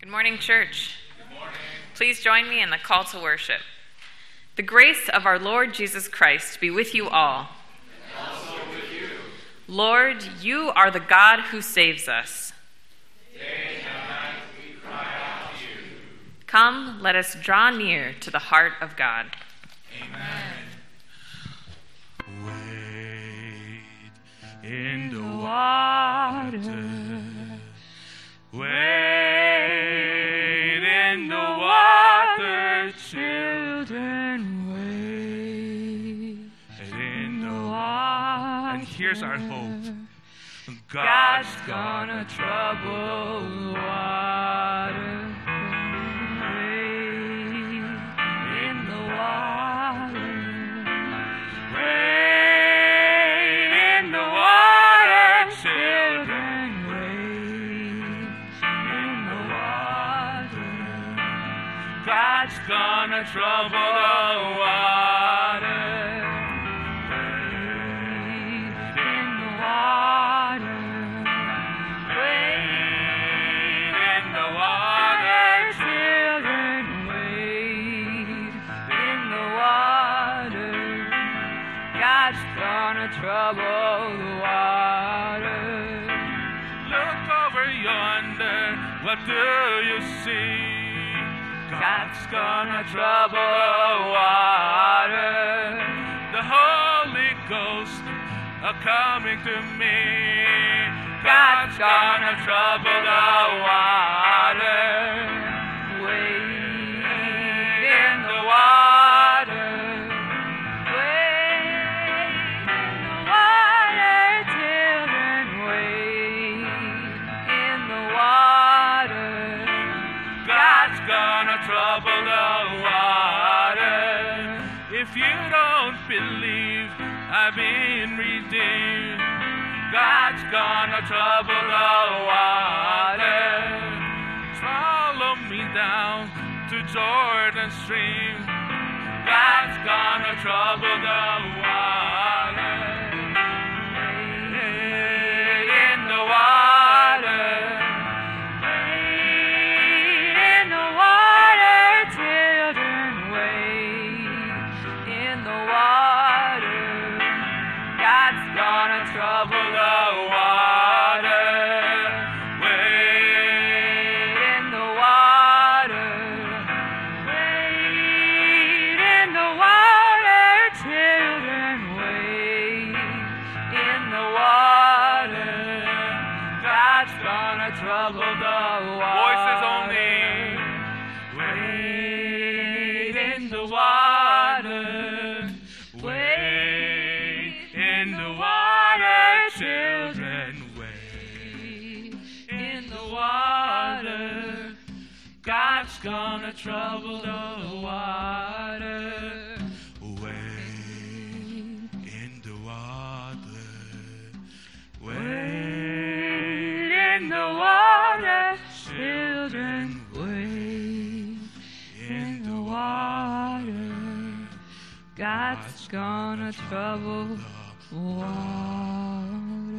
Good morning, church. Good morning. Please join me in the call to worship. The grace of our Lord Jesus Christ be with you all. And also with you. Lord, you are the God who saves us. Day and night we cry out to you. Come, let us draw near to the heart of God. Amen. Wade in the water. Wade in the water, children, wade in the water. And here's our hope. God's gonna trouble the water. Wade in the water. Wade in the water, children, wade in the water. God's gonna trouble the water. Wade in the water. Wade in the water, children, wade in the water. God's gonna trouble the water. Look over yonder, what do you see? God's gonna trouble the water. The Holy Ghost coming to me. God's gonna trouble the water. Wade in the water. Wade in the water, children, wade in the water. God's gonna trouble the water. If you don't believe I've been redeemed, God's gonna trouble the water. Follow me down to Jordan stream. God's gonna trouble the water. Wade in the water. Wade in the water, children, wade in the water. God's gonna trouble the water. Wade in the water. Wade in the water, children, wade in the water. God's gonna trouble the water. Voices only. Wade in the water. Wade in the water, children, wade in the water. God's gonna trouble the water. Wade in the water. Wade in the water, children, wade in the water. God's gonna trouble the water.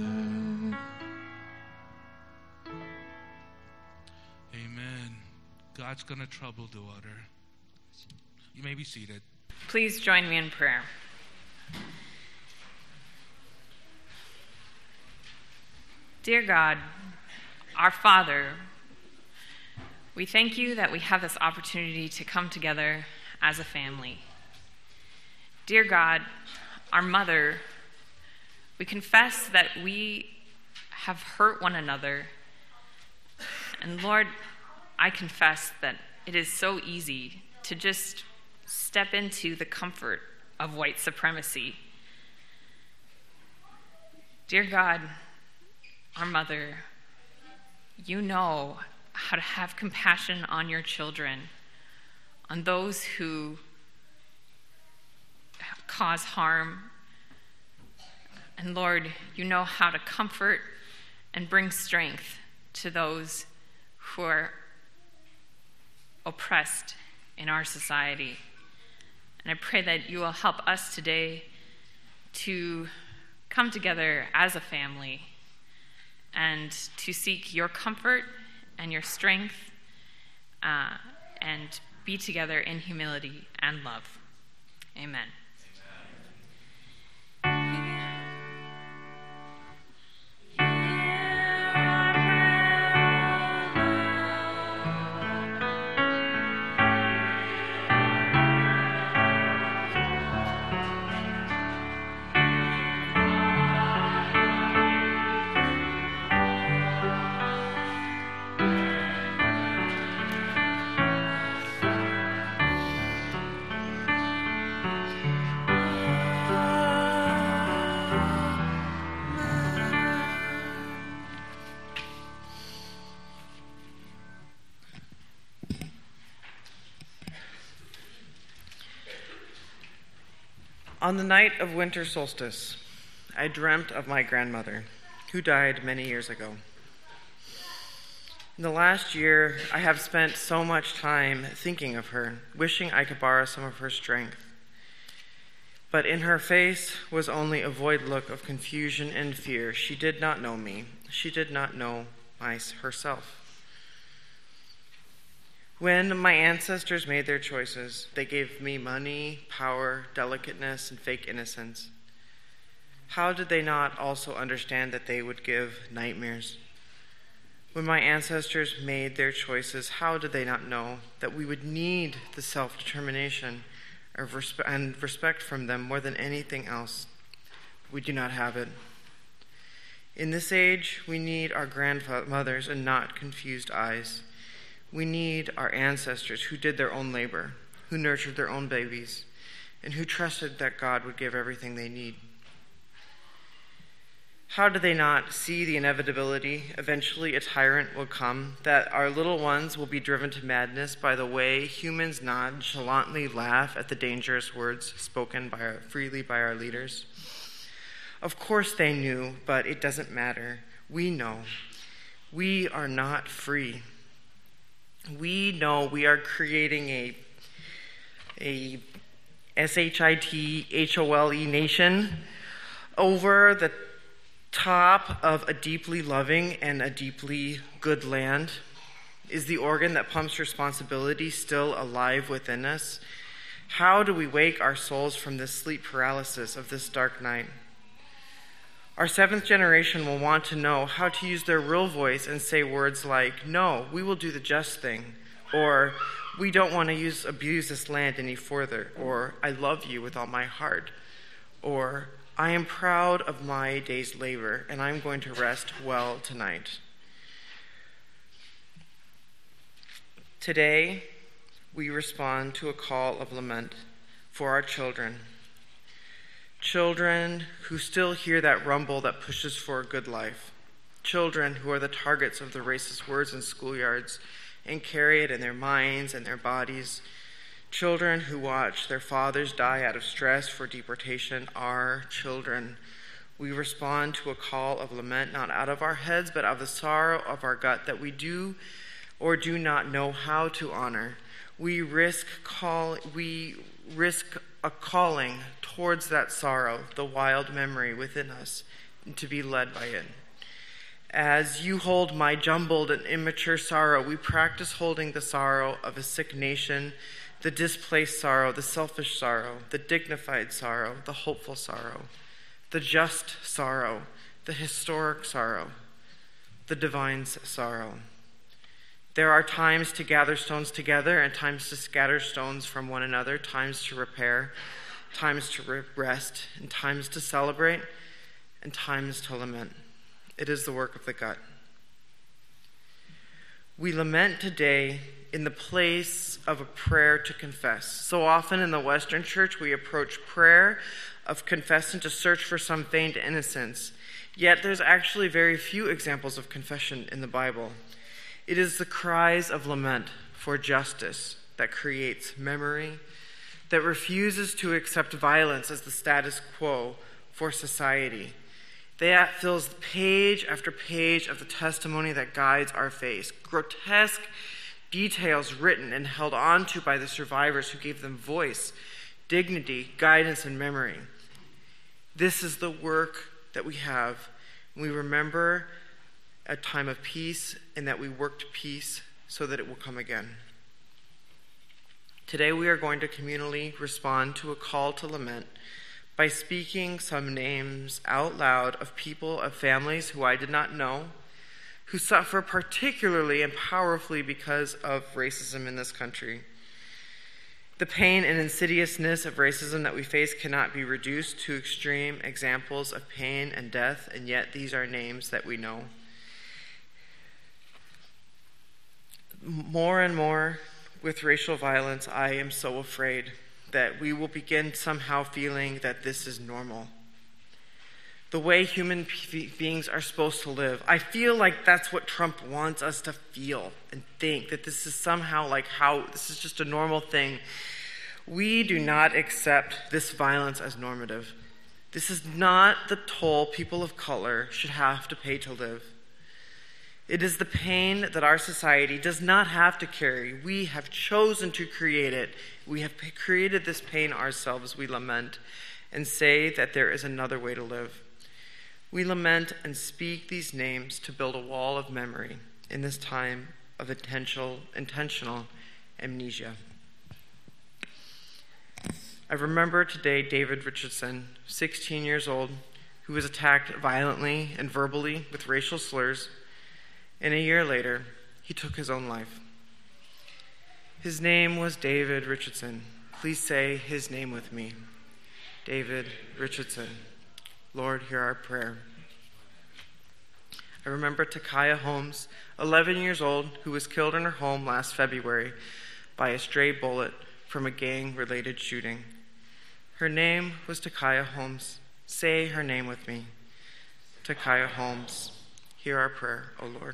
Amen. God's gonna trouble the water. You may be seated. Please join me in prayer. Dear God, our Father, we thank you that we have this opportunity to come together as a family. Dear God, our Mother, we confess that we have hurt one another. And Lord, I confess that it is so easy to just step into the comfort of white supremacy. Dear God, our Mother, you know how to have compassion on your children, on those who cause harm. And Lord, you know how to comfort and bring strength to those who are oppressed in our society. And I pray that you will help us today to come together as a family and to seek your comfort and your strength and be together in humility and love. Amen. On the night of winter solstice, I dreamt of my grandmother, who died many years ago. In the last year, I have spent so much time thinking of her, wishing I could borrow some of her strength. But in her face was only a void look of confusion and fear. She did not know me. She did not know herself. When my ancestors made their choices, they gave me money, power, delicateness, and fake innocence. How did they not also understand that they would give nightmares? When my ancestors made their choices, how did they not know that we would need the self-determination and respect from them more than anything else? We do not have it. In this age, we need our grandmothers and not confused eyes. We need our ancestors who did their own labor, who nurtured their own babies, and who trusted that God would give everything they need. How do they not see the inevitability? Eventually a tyrant will come, that our little ones will be driven to madness by the way humans nonchalantly laugh at the dangerous words spoken freely by our leaders. Of course they knew, but it doesn't matter. We know. We are not free. We know we are creating a SHITHOLE nation over the top of a deeply loving and a deeply good land. Is the organ that pumps responsibility still alive within us? How do we wake our souls from this sleep paralysis of this dark night? Our seventh generation will want to know how to use their real voice and say words like, "No, we will do the just thing," or "We don't want to abuse this land any further," or "I love you with all my heart," or "I am proud of my day's labor and I'm going to rest well tonight." Today, we respond to a call of lament for our children. Children who still hear that rumble that pushes for a good life. Children who are the targets of the racist words in schoolyards and carry it in their minds and their bodies. Children who watch their fathers die out of stress for deportation are children. We respond to a call of lament not out of our heads, but out of the sorrow of our gut that we do or do not know how to honor. We risk a calling towards that sorrow, the wild memory within us, and to be led by it. As you hold my jumbled and immature sorrow, we practice holding the sorrow of a sick nation, the displaced sorrow, the selfish sorrow, the dignified sorrow, the hopeful sorrow, the just sorrow, the historic sorrow, the divine sorrow. There are times to gather stones together and times to scatter stones from one another, times to repair, times to rest, and times to celebrate, and times to lament. It is the work of the gut. We lament today in the place of a prayer to confess. So often in the Western Church, we approach prayer of confession to search for some feigned innocence. Yet there's actually very few examples of confession in the Bible. It is the cries of lament for justice that creates memory, that refuses to accept violence as the status quo for society. That fills page after page of the testimony that guides our faith. Grotesque details written and held onto by the survivors who gave them voice, dignity, guidance, and memory. This is the work that we have. We remember a time of peace and that we worked peace so that it will come again. Today we are going to communally respond to a call to lament by speaking some names out loud of people, of families who I did not know, who suffer particularly and powerfully because of racism in this country. The pain and insidiousness of racism that we face cannot be reduced to extreme examples of pain and death, and yet these are names that we know. More and more with racial violence, I am so afraid that we will begin somehow feeling that this is normal. The way human beings are supposed to live. I feel like that's what Trump wants us to feel and think, that this is somehow like how this is just a normal thing. We do not accept this violence as normative. This is not the toll people of color should have to pay to live. It is the pain that our society does not have to carry. We have chosen to create it. We have created this pain ourselves. We lament and say that there is another way to live. We lament and speak these names to build a wall of memory in this time of intentional amnesia. I remember today David Richardson, 16 years old, who was attacked violently and verbally with racial slurs, and a year later, he took his own life. His name was David Richardson. Please say his name with me. David Richardson. Lord, hear our prayer. I remember Takaya Holmes, 11 years old, who was killed in her home last February by a stray bullet from a gang-related shooting. Her name was Takaya Holmes. Say her name with me. Takaya Holmes. Hear our prayer, O Lord.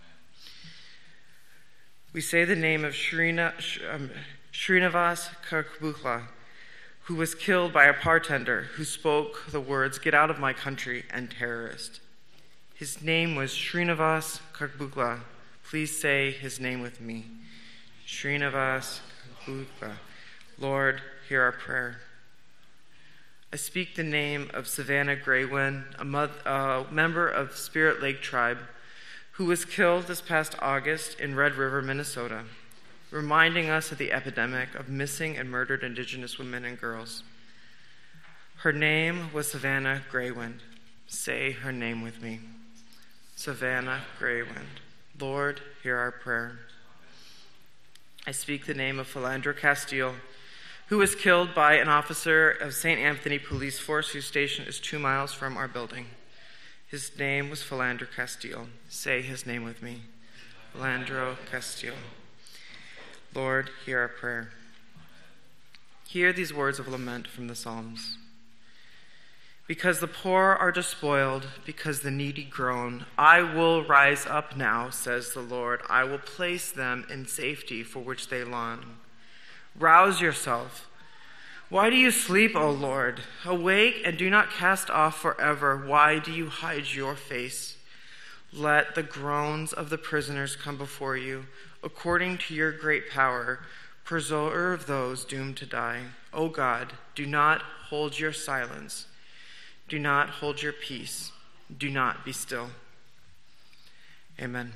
We say the name of Srinivas Kakbukla, who was killed by a bartender who spoke the words, "Get out of my country," and terrorist. His name was Srinivas Kakbukla. Please say his name with me. Srinivas Kakbukla. Lord, hear our prayer. I speak the name of Savannah Graywin, a member of Spirit Lake Tribe, who was killed this past August in Red River, Minnesota, reminding us of the epidemic of missing and murdered Indigenous women and girls. Her name was Savannah Graywind. Say her name with me. Savannah Graywind. Lord, hear our prayer. I speak the name of Philandro Castile, who was killed by an officer of St. Anthony Police Force whose station is 2 miles from our building. His name was Philandro Castile. Say his name with me. Philandro Castile. Lord, hear our prayer. Hear these words of lament from the Psalms. Because the poor are despoiled, because the needy groan, I will rise up now, says the Lord. I will place them in safety for which they long. Rouse yourself. Why do you sleep, O Lord? Awake and do not cast off forever. Why do you hide your face? Let the groans of the prisoners come before you. According to your great power, preserve those doomed to die. O God, do not hold your silence. Do not hold your peace. Do not be still. Amen.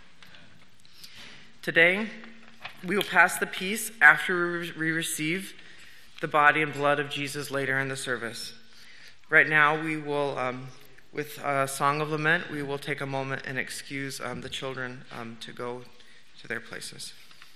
Today, we will pass the peace after we receive the body and blood of Jesus later in the service. Right now, we will, with a song of lament, we will take a moment and excuse the children to go to their places.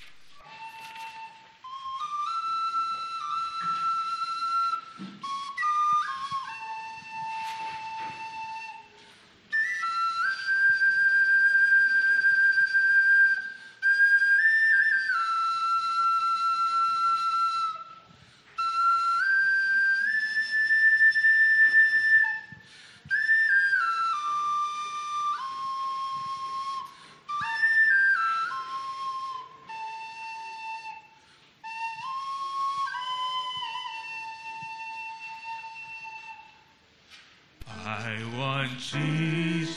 I want Jesus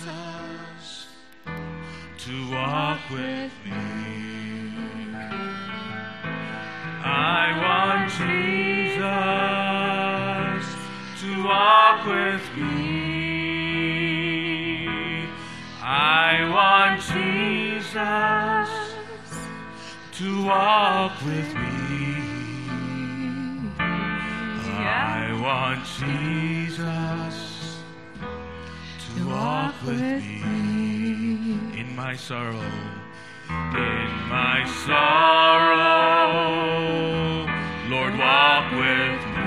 to walk with me. I want Jesus to walk with me. I want Jesus to walk with me. I want Jesus to walk with me in my sorrow. In my sorrow, Lord, walk with me.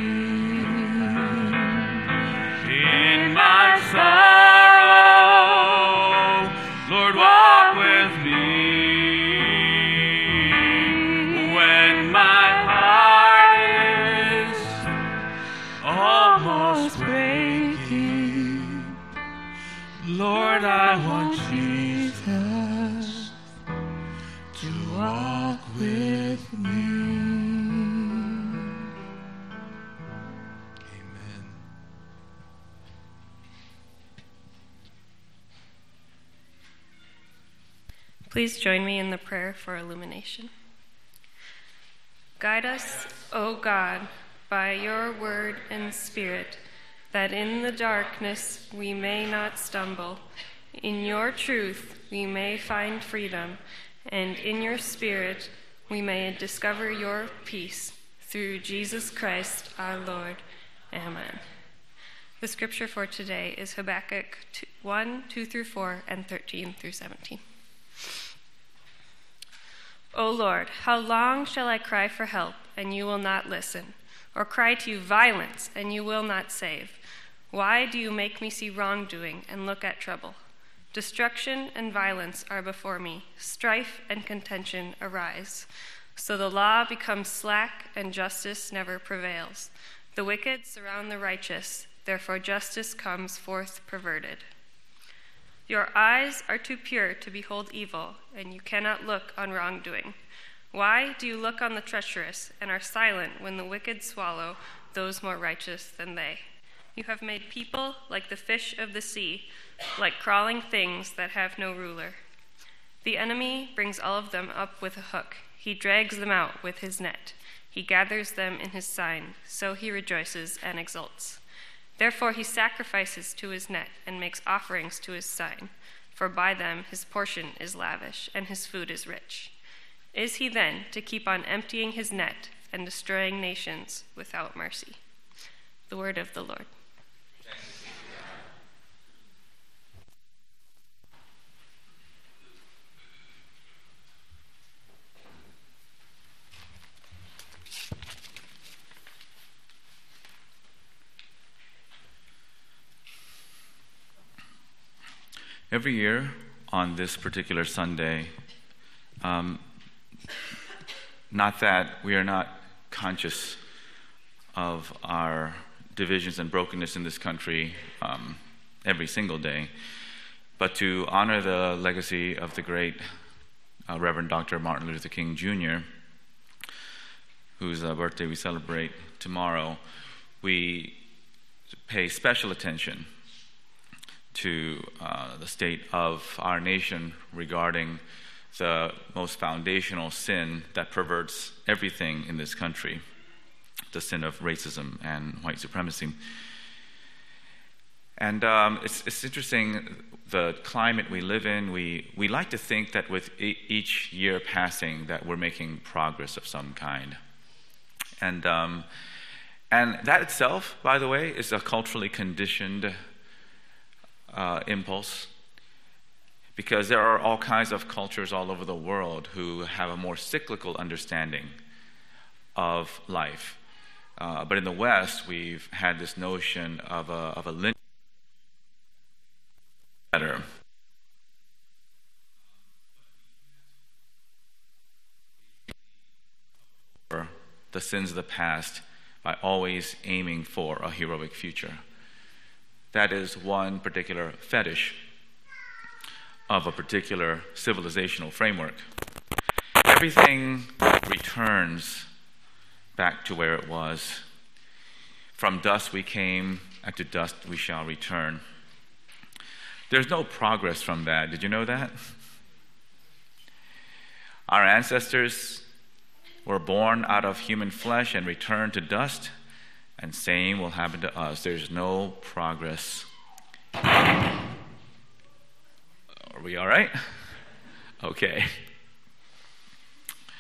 In my sorrow, Lord, walk with me. When my heart is almost breaking, Lord, I want Jesus to walk with me. Amen. Please join me in the prayer for illumination. Guide us, O God, by your word and spirit, that in the darkness we may not stumble. In your truth we may find freedom, and in your spirit we may discover your peace. Through Jesus Christ our Lord. Amen. The scripture for today is Habakkuk 1, 2 through 4, and 13 through 17. O Lord, how long shall I cry for help, and you will not listen? Or cry to you violence, and you will not save? Why do you make me see wrongdoing and look at trouble? Destruction and violence are before me. Strife and contention arise. So the law becomes slack, and justice never prevails. The wicked surround the righteous, therefore justice comes forth perverted. Your eyes are too pure to behold evil, and you cannot look on wrongdoing. Why do you look on the treacherous and are silent when the wicked swallow those more righteous than they? You have made people like the fish of the sea, like crawling things that have no ruler. The enemy brings all of them up with a hook. He drags them out with his net. He gathers them in his sign, so he rejoices and exults. Therefore he sacrifices to his net and makes offerings to his sign, for by them his portion is lavish and his food is rich. Is he then to keep on emptying his net and destroying nations without mercy? The word of the Lord. Every year on this particular Sunday, not that we are not conscious of our divisions and brokenness in this country every single day, but to honor the legacy of the great Reverend Dr. Martin Luther King Jr., whose birthday we celebrate tomorrow, we pay special attention to the state of our nation regarding the most foundational sin that perverts everything in this country, the sin of racism and white supremacy. And it's interesting, the climate we live in, we like to think that with each year passing that we're making progress of some kind. And that itself, by the way, is a culturally conditioned impulse, because there are all kinds of cultures all over the world who have a more cyclical understanding of life. But in the West, we've had this notion of a linear better. The sins of the past by always aiming for a heroic future. That is one particular fetish of a particular civilizational framework. Everything returns back to where it was. From dust we came, and to dust we shall return. There's no progress from that. Did you know that? Our ancestors were born out of human flesh and returned to dust, and same will happen to us. There's no progress. Are we all right? Okay.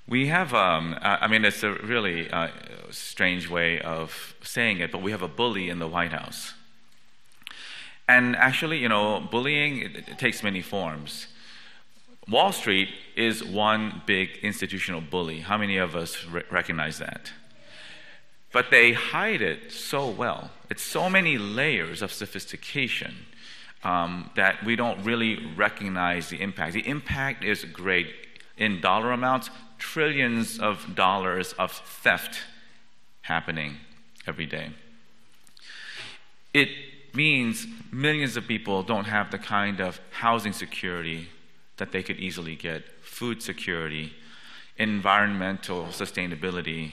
We have, it's a really strange way of saying it, but we have a bully in the White House. And actually, bullying, it takes many forms. Wall Street is one big institutional bully. How many of us recognize that? But they hide it so well. It's so many layers of sophistication that we don't really recognize the impact. The impact is great. In dollar amounts, trillions of dollars of theft happening every day. It means millions of people don't have the kind of housing security that they could easily get, food security, environmental sustainability,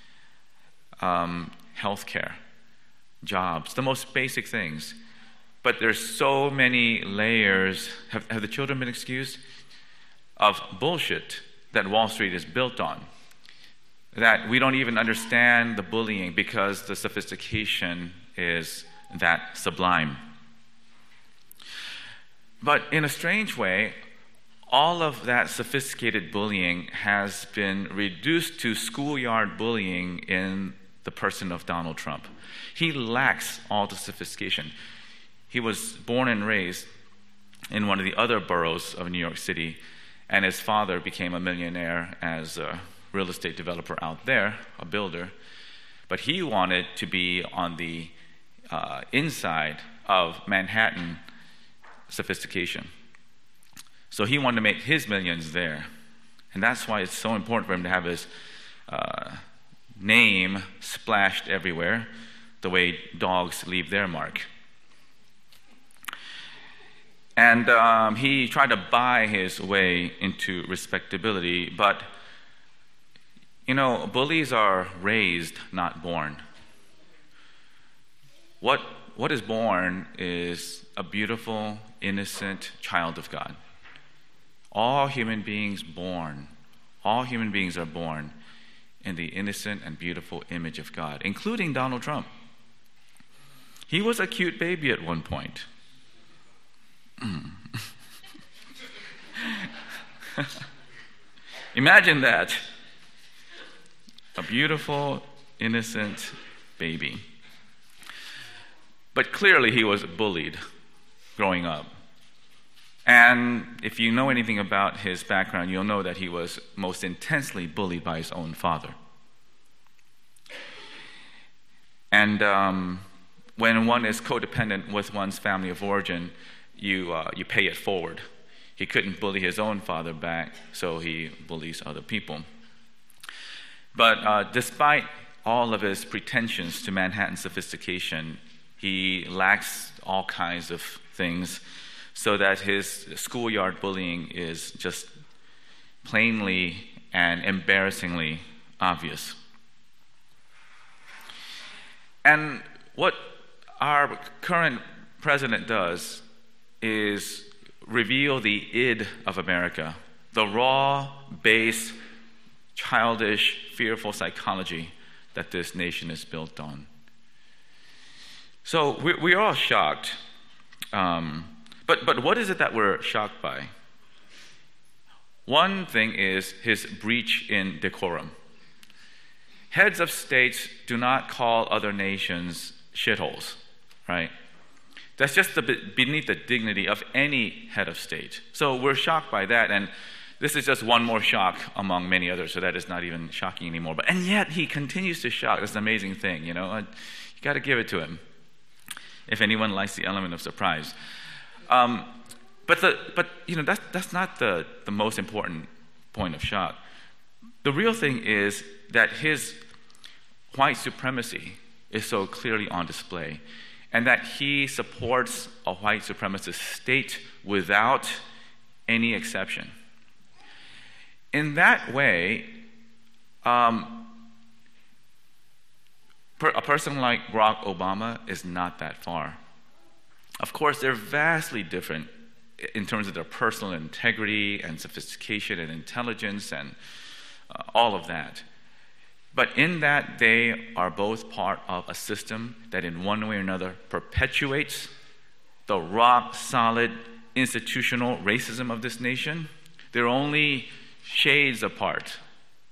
healthcare, jobs, the most basic things. But there's so many layers. Have the children been excused? Of bullshit that Wall Street is built on, that we don't even understand the bullying because the sophistication is that sublime. But in a strange way, all of that sophisticated bullying has been reduced to schoolyard bullying in the person of Donald Trump. He lacks all the sophistication. He was born and raised in one of the other boroughs of New York City, and his father became a millionaire as a real estate developer out there, a builder. But he wanted to be on the inside of Manhattan sophistication. So he wanted to make his millions there. And that's why it's so important for him to have his name splashed everywhere, the way dogs leave their mark. And he tried to buy his way into respectability, but, bullies are raised, not born. What is born is a beautiful, innocent child of God. All human beings are born in the innocent and beautiful image of God, including Donald Trump. He was a cute baby at one point. Imagine that. A beautiful, innocent baby. But clearly he was bullied growing up. And if you know anything about his background, you'll know that he was most intensely bullied by his own father. And when one is codependent with one's family of origin, you pay it forward. He couldn't bully his own father back, so he bullies other people. But despite all of his pretensions to Manhattan sophistication, he lacks all kinds of things, so that his schoolyard bullying is just plainly and embarrassingly obvious. And what our current president does is reveal the id of America, the raw, base, childish, fearful psychology that this nation is built on. So we're all shocked. But what is it that we're shocked by? One thing is his breach in decorum. Heads of states do not call other nations shitholes, right? That's just beneath the dignity of any head of state. So we're shocked by that, and this is just one more shock among many others, so that is not even shocking anymore. And yet he continues to shock. That's an amazing thing, You got to give it to him, if anyone likes the element of surprise. But that's not the most important point of shock. The real thing is that his white supremacy is so clearly on display, and that he supports a white supremacist state without any exception. In that way, a person like Barack Obama is not that far. Of course, they're vastly different in terms of their personal integrity and sophistication and intelligence and all of that. But in that, they are both part of a system that in one way or another perpetuates the rock-solid institutional racism of this nation. They're only shades apart,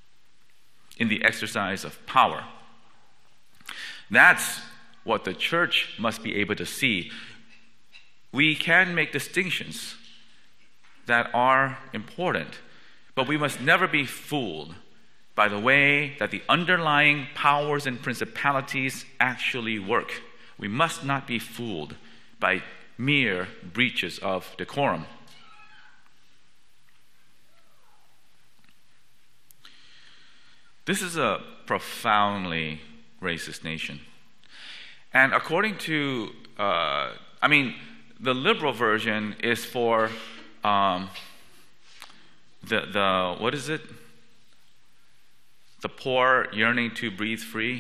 in the exercise of power. That's what the church must be able to see. We can make distinctions that are important, but we must never be fooled by the way that the underlying powers and principalities actually work. We must not be fooled by mere breaches of decorum. This is a profoundly racist nation. And according to, the liberal version is for what is it? The poor yearning to breathe free.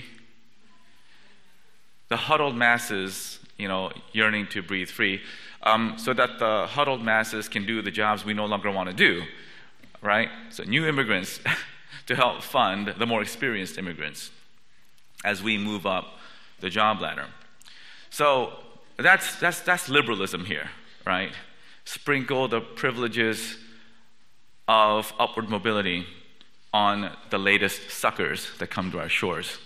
The huddled masses, yearning to breathe free, so that the huddled masses can do the jobs we no longer want to do, right? So new immigrants to help fund the more experienced immigrants as we move up the job ladder. So that's liberalism here, right? Sprinkle the privileges of upward mobility on the latest suckers that come to our shores.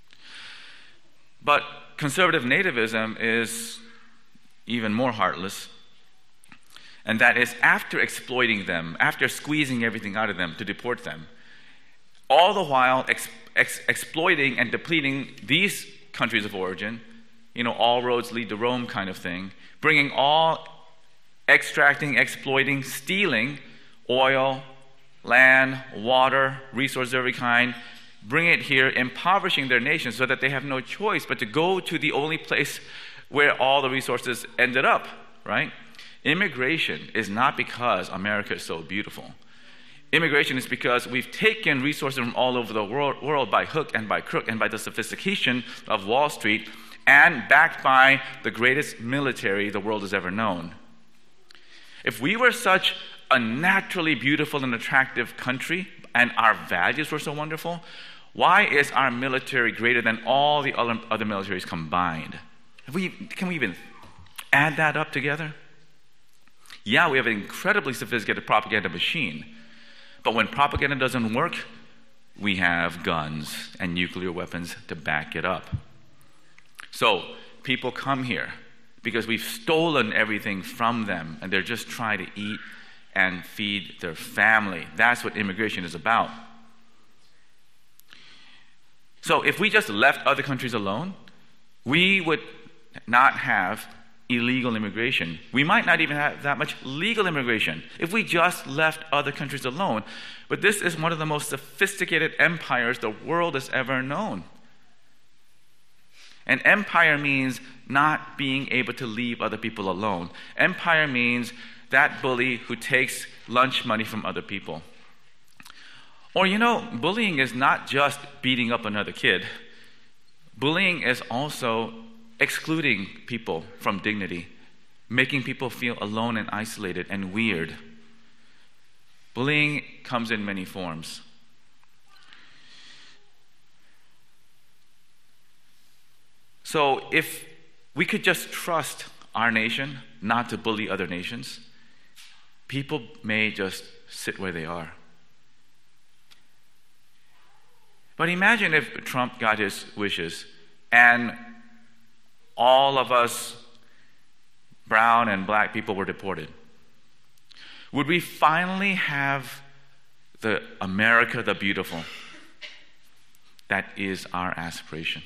But conservative nativism is even more heartless, and that is after exploiting them, after squeezing everything out of them to deport them, all the while exploiting and depleting these countries of origin, all roads lead to Rome kind of thing, bringing extracting, exploiting, stealing oil, land, water, resources of every kind, bring it here, impoverishing their nation so that they have no choice but to go to the only place where all the resources ended up, right? Immigration is not because America is so beautiful. Immigration is because we've taken resources from all over the world by hook and by crook and by the sophistication of Wall Street and backed by the greatest military the world has ever known. If we were such a naturally beautiful and attractive country and our values were so wonderful, why is our military greater than all the other militaries combined? Can we even add that up together? Yeah, we have an incredibly sophisticated propaganda machine. But when propaganda doesn't work, we have guns and nuclear weapons to back it up. So people come here because we've stolen everything from them and they're just trying to eat and feed their family. That's what immigration is about. So if we just left other countries alone, we would not have illegal immigration. We might not even have that much legal immigration if we just left other countries alone. But this is one of the most sophisticated empires the world has ever known. An empire means not being able to leave other people alone. Empire means that bully who takes lunch money from other people. Or bullying is not just beating up another kid. Bullying is also excluding people from dignity, making people feel alone and isolated and weird. Bullying comes in many forms. So if we could just trust our nation not to bully other nations, people may just sit where they are. But imagine if Trump got his wishes and all of us brown and black people were deported. Would we finally have the America the beautiful? That is our aspiration.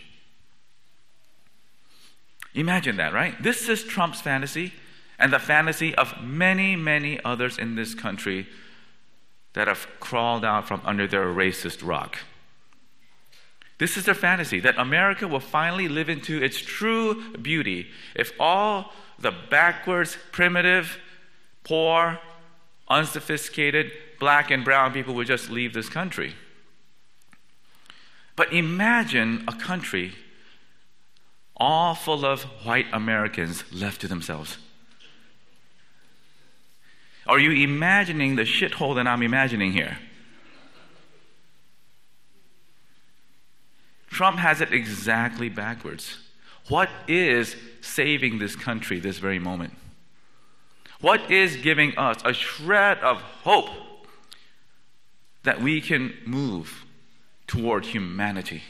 Imagine that, right? This is Trump's fantasy and the fantasy of many, many others in this country that have crawled out from under their racist rock. This is their fantasy, that America will finally live into its true beauty if all the backwards, primitive, poor, unsophisticated, black and brown people would just leave this country. But imagine a country all full of white Americans left to themselves. Are you imagining the shithole that I'm imagining here? Trump has it exactly backwards. What is saving this country this very moment? What is giving us a shred of hope that we can move toward humanity.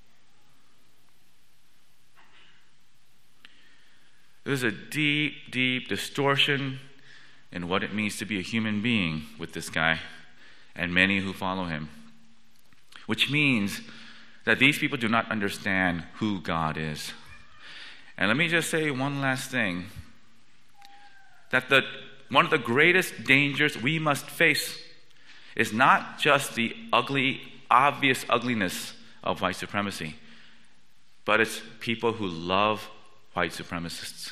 There's a deep, deep distortion in what it means to be a human being with this guy and many who follow him, which means that these people do not understand who God is. And let me just say one last thing, that one of the greatest dangers we must face is not just the ugly, obvious ugliness of white supremacy, but it's people who love white supremacists.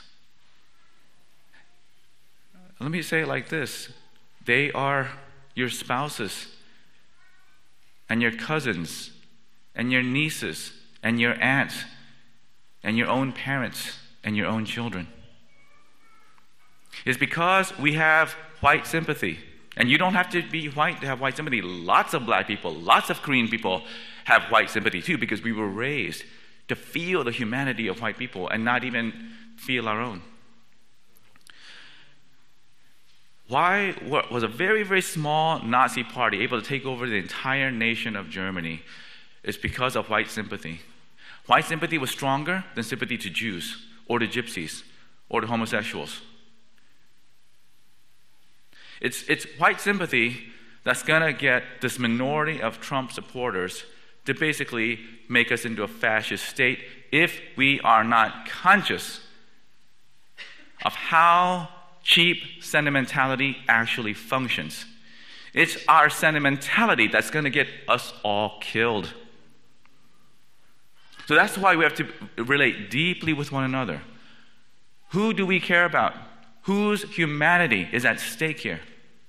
Let me say it like this. They are your spouses and your cousins and your nieces and your aunts and your own parents and your own children. It's because we have white sympathy. And you don't have to be white to have white sympathy. Lots of black people, lots of Korean people have white sympathy too, because we were raised to feel the humanity of white people and not even feel our own. Why was a very, very small Nazi party able to take over the entire nation of Germany? It's because of white sympathy. White sympathy was stronger than sympathy to Jews or to gypsies or to homosexuals. It's white sympathy that's going to get this minority of Trump supporters to basically make us into a fascist state if we are not conscious of how cheap sentimentality actually functions. It's our sentimentality that's going to get us all killed. So that's why we have to relate deeply with one another. Who do we care about? Whose humanity is at stake here?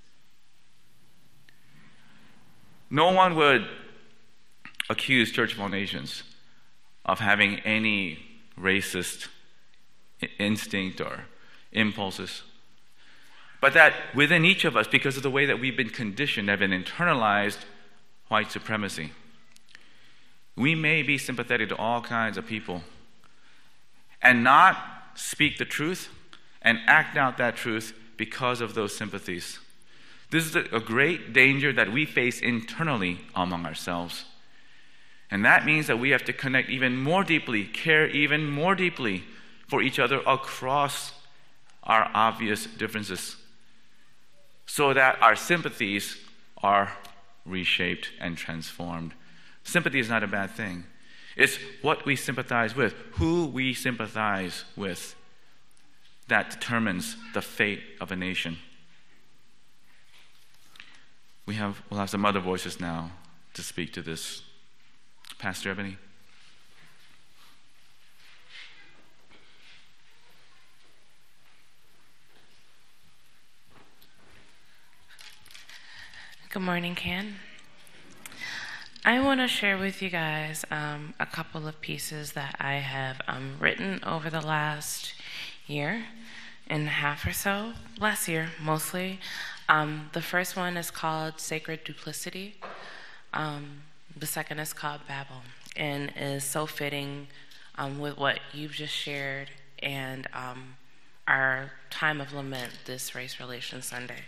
No one would accuse Church of All Nations of having any racist instinct or impulses. But that within each of us, because of the way that we've been conditioned, have been internalized white supremacy. We may be sympathetic to all kinds of people and not speak the truth and act out that truth because of those sympathies. This is a great danger that we face internally among ourselves. And that means that we have to connect even more deeply, care even more deeply for each other across our obvious differences, so that our sympathies are reshaped and transformed. Sympathy is not a bad thing. It's what we sympathize with, who we sympathize with, that determines the fate of a nation. We'll have some other voices now to speak to this. Pastor Ebony. Good morning, Ken. I want to share with you guys a couple of pieces that I have written over the last year and a half or so, last year mostly. The first one is called Sacred Duplicity. The second is called Babel, and is so fitting with what you've just shared and our time of lament this Race Relations Sunday.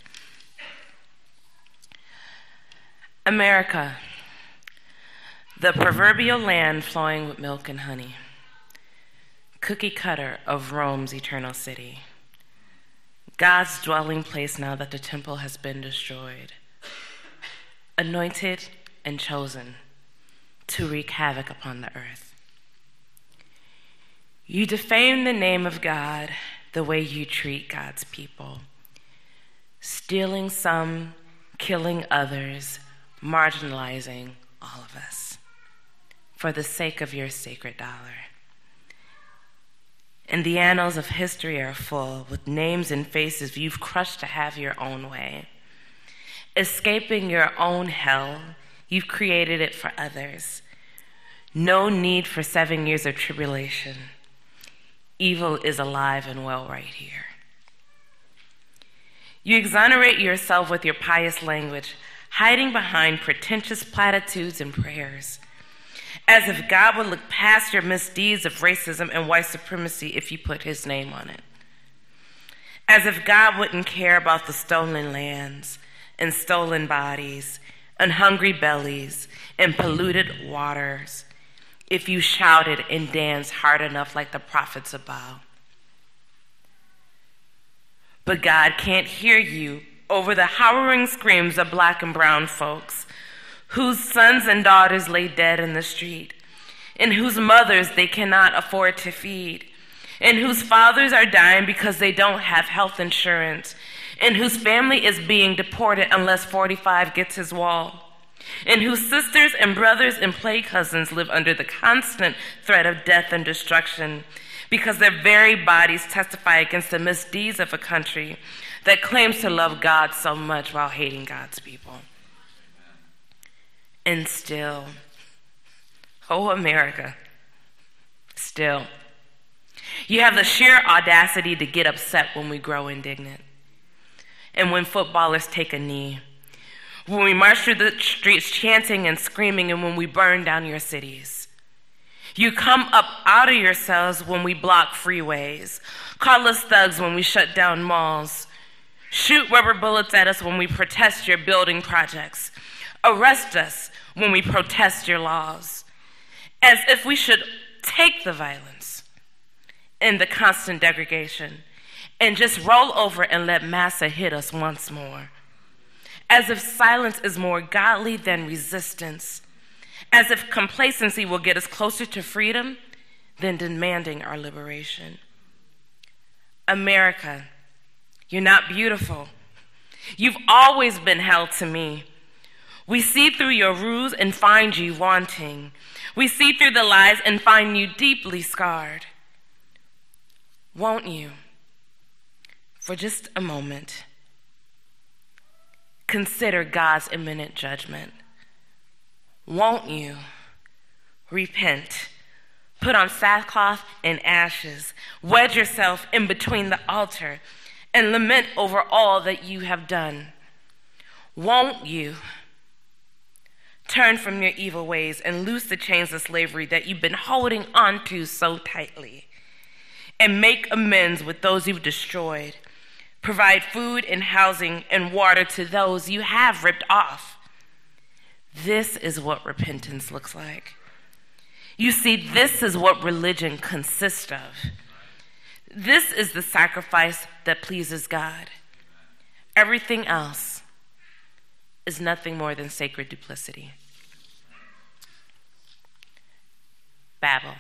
America, the proverbial land flowing with milk and honey, cookie cutter of Rome's eternal city, God's dwelling place now that the temple has been destroyed, anointed and chosen to wreak havoc upon the earth. You defame the name of God the way you treat God's people, stealing some, killing others, marginalizing all of us for the sake of your sacred dollar. And the annals of history are full with names and faces you've crushed to have your own way. Escaping your own hell, you've created it for others. No need for 7 years of tribulation. Evil is alive and well right here. You exonerate yourself with your pious language, hiding behind pretentious platitudes and prayers, as if God would look past your misdeeds of racism and white supremacy if you put his name on it. As if God wouldn't care about the stolen lands and stolen bodies on hungry bellies and polluted waters if you shouted and danced hard enough like the prophets of Baal. But God can't hear you over the howling screams of black and brown folks whose sons and daughters lay dead in the street, and whose mothers they cannot afford to feed, and whose fathers are dying because they don't have health insurance, and whose family is being deported unless 45 gets his wall, and whose sisters and brothers and play cousins live under the constant threat of death and destruction because their very bodies testify against the misdeeds of a country that claims to love God so much while hating God's people. And still, oh America, still, you have the sheer audacity to get upset when we grow indignant, and when footballers take a knee, when we march through the streets chanting and screaming, and when we burn down your cities. You come up out of yourselves when we block freeways, call us thugs when we shut down malls, shoot rubber bullets at us when we protest your building projects, arrest us when we protest your laws, as if we should take the violence and the constant degradation and just roll over and let massa hit us once more, as if silence is more godly than resistance, as if complacency will get us closer to freedom than demanding our liberation. America, you're not beautiful. You've always been hell to me. We see through your ruse and find you wanting. We see through the lies and find you deeply scarred. Won't you, for just a moment, consider God's imminent judgment? Won't you repent, put on sackcloth and ashes, wedge yourself in between the altar, and lament over all that you have done? Won't you turn from your evil ways and loose the chains of slavery that you've been holding onto so tightly, and make amends with those you've destroyed, provide food and housing and water to those you have ripped off? This is what repentance looks like. You see, this is what religion consists of. This is the sacrifice that pleases God. Everything else is nothing more than sacred duplicity. Babel.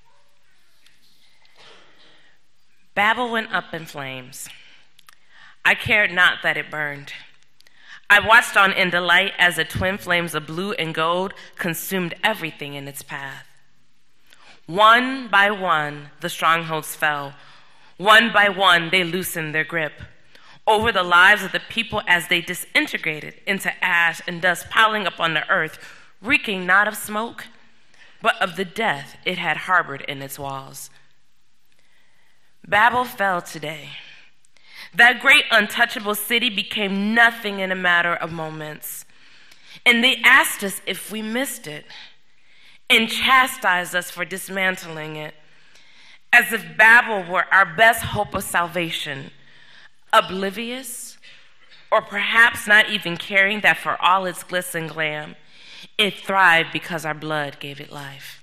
Babel went up in flames. I cared not that it burned. I watched on in delight as the twin flames of blue and gold consumed everything in its path. One by one, the strongholds fell. One by one, they loosened their grip over the lives of the people as they disintegrated into ash and dust piling up on the earth, reeking not of smoke, but of the death it had harbored in its walls. Babel fell today. That great untouchable city became nothing in a matter of moments. And they asked us if we missed it and chastised us for dismantling it, as if Babel were our best hope of salvation, oblivious, or perhaps not even caring that for all its glitz and glam, it thrived because our blood gave it life.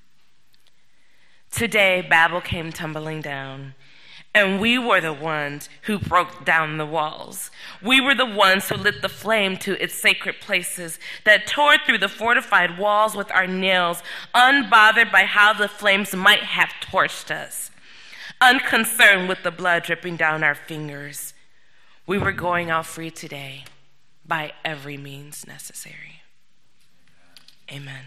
Today, Babel came tumbling down, and we were the ones who broke down the walls. We were the ones who lit the flame to its sacred places, that tore through the fortified walls with our nails, unbothered by how the flames might have torched us, unconcerned with the blood dripping down our fingers. We were going out free today by every means necessary. Amen.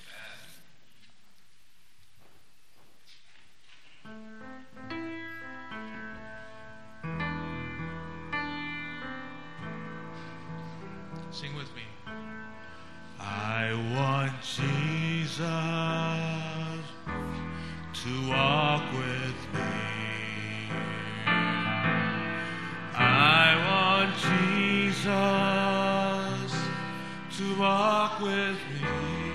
Sing with me. I want Jesus to walk with me. I want Jesus to walk with me.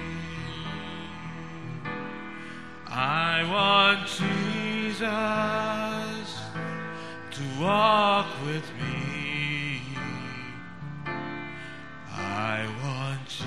I want Jesus to walk with me. I want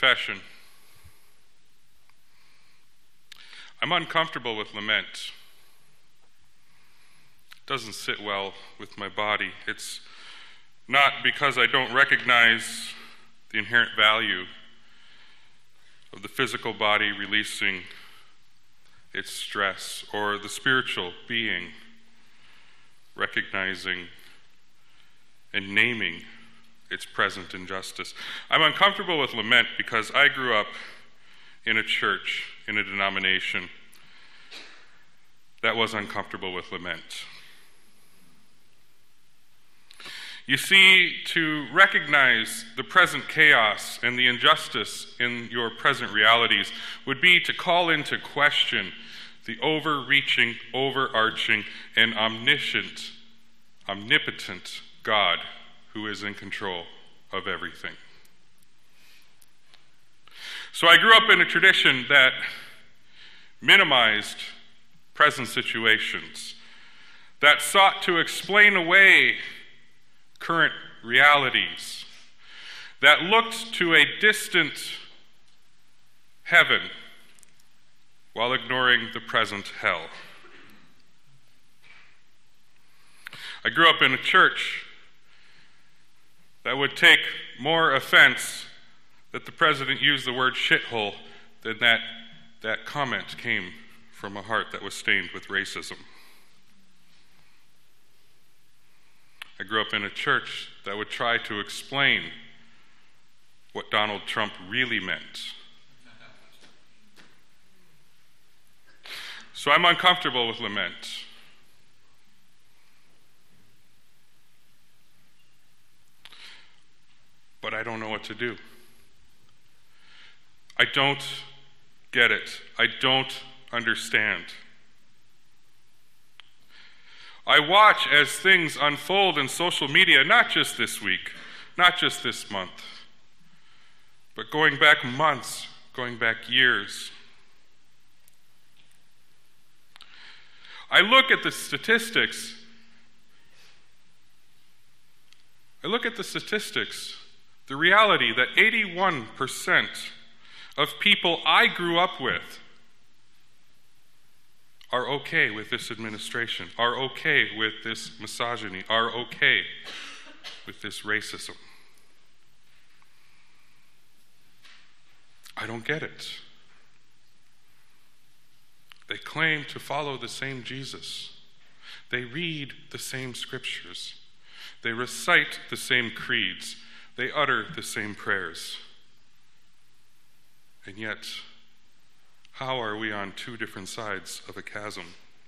confession. I'm uncomfortable with lament. It doesn't sit well with my body. It's not because I don't recognize the inherent value of the physical body releasing its stress, or the spiritual being recognizing and naming its present injustice. I'm uncomfortable with lament because I grew up in a church, in a denomination that was uncomfortable with lament. You see, to recognize the present chaos and the injustice in your present realities would be to call into question the overreaching, overarching, and omniscient, omnipotent God who is in control of everything. So I grew up in a tradition that minimized present situations, that sought to explain away current realities, that looked to a distant heaven while ignoring the present hell. I grew up in a church that would take more offense that the president used the word shithole than that comment came from a heart that was stained with racism. I grew up in a church that would try to explain what Donald Trump really meant. So I'm uncomfortable with lament. But I don't know what to do. I don't get it. I don't understand. I watch as things unfold in social media, not just this week, not just this month, but going back months, going back years. I look at the statistics. The reality that 81% of people I grew up with are okay with this administration, are okay with this misogyny, are okay with this racism. I don't get it. They claim to follow the same Jesus. They read the same scriptures. They recite the same creeds. They utter the same prayers. And yet, how are we on two different sides of a chasm?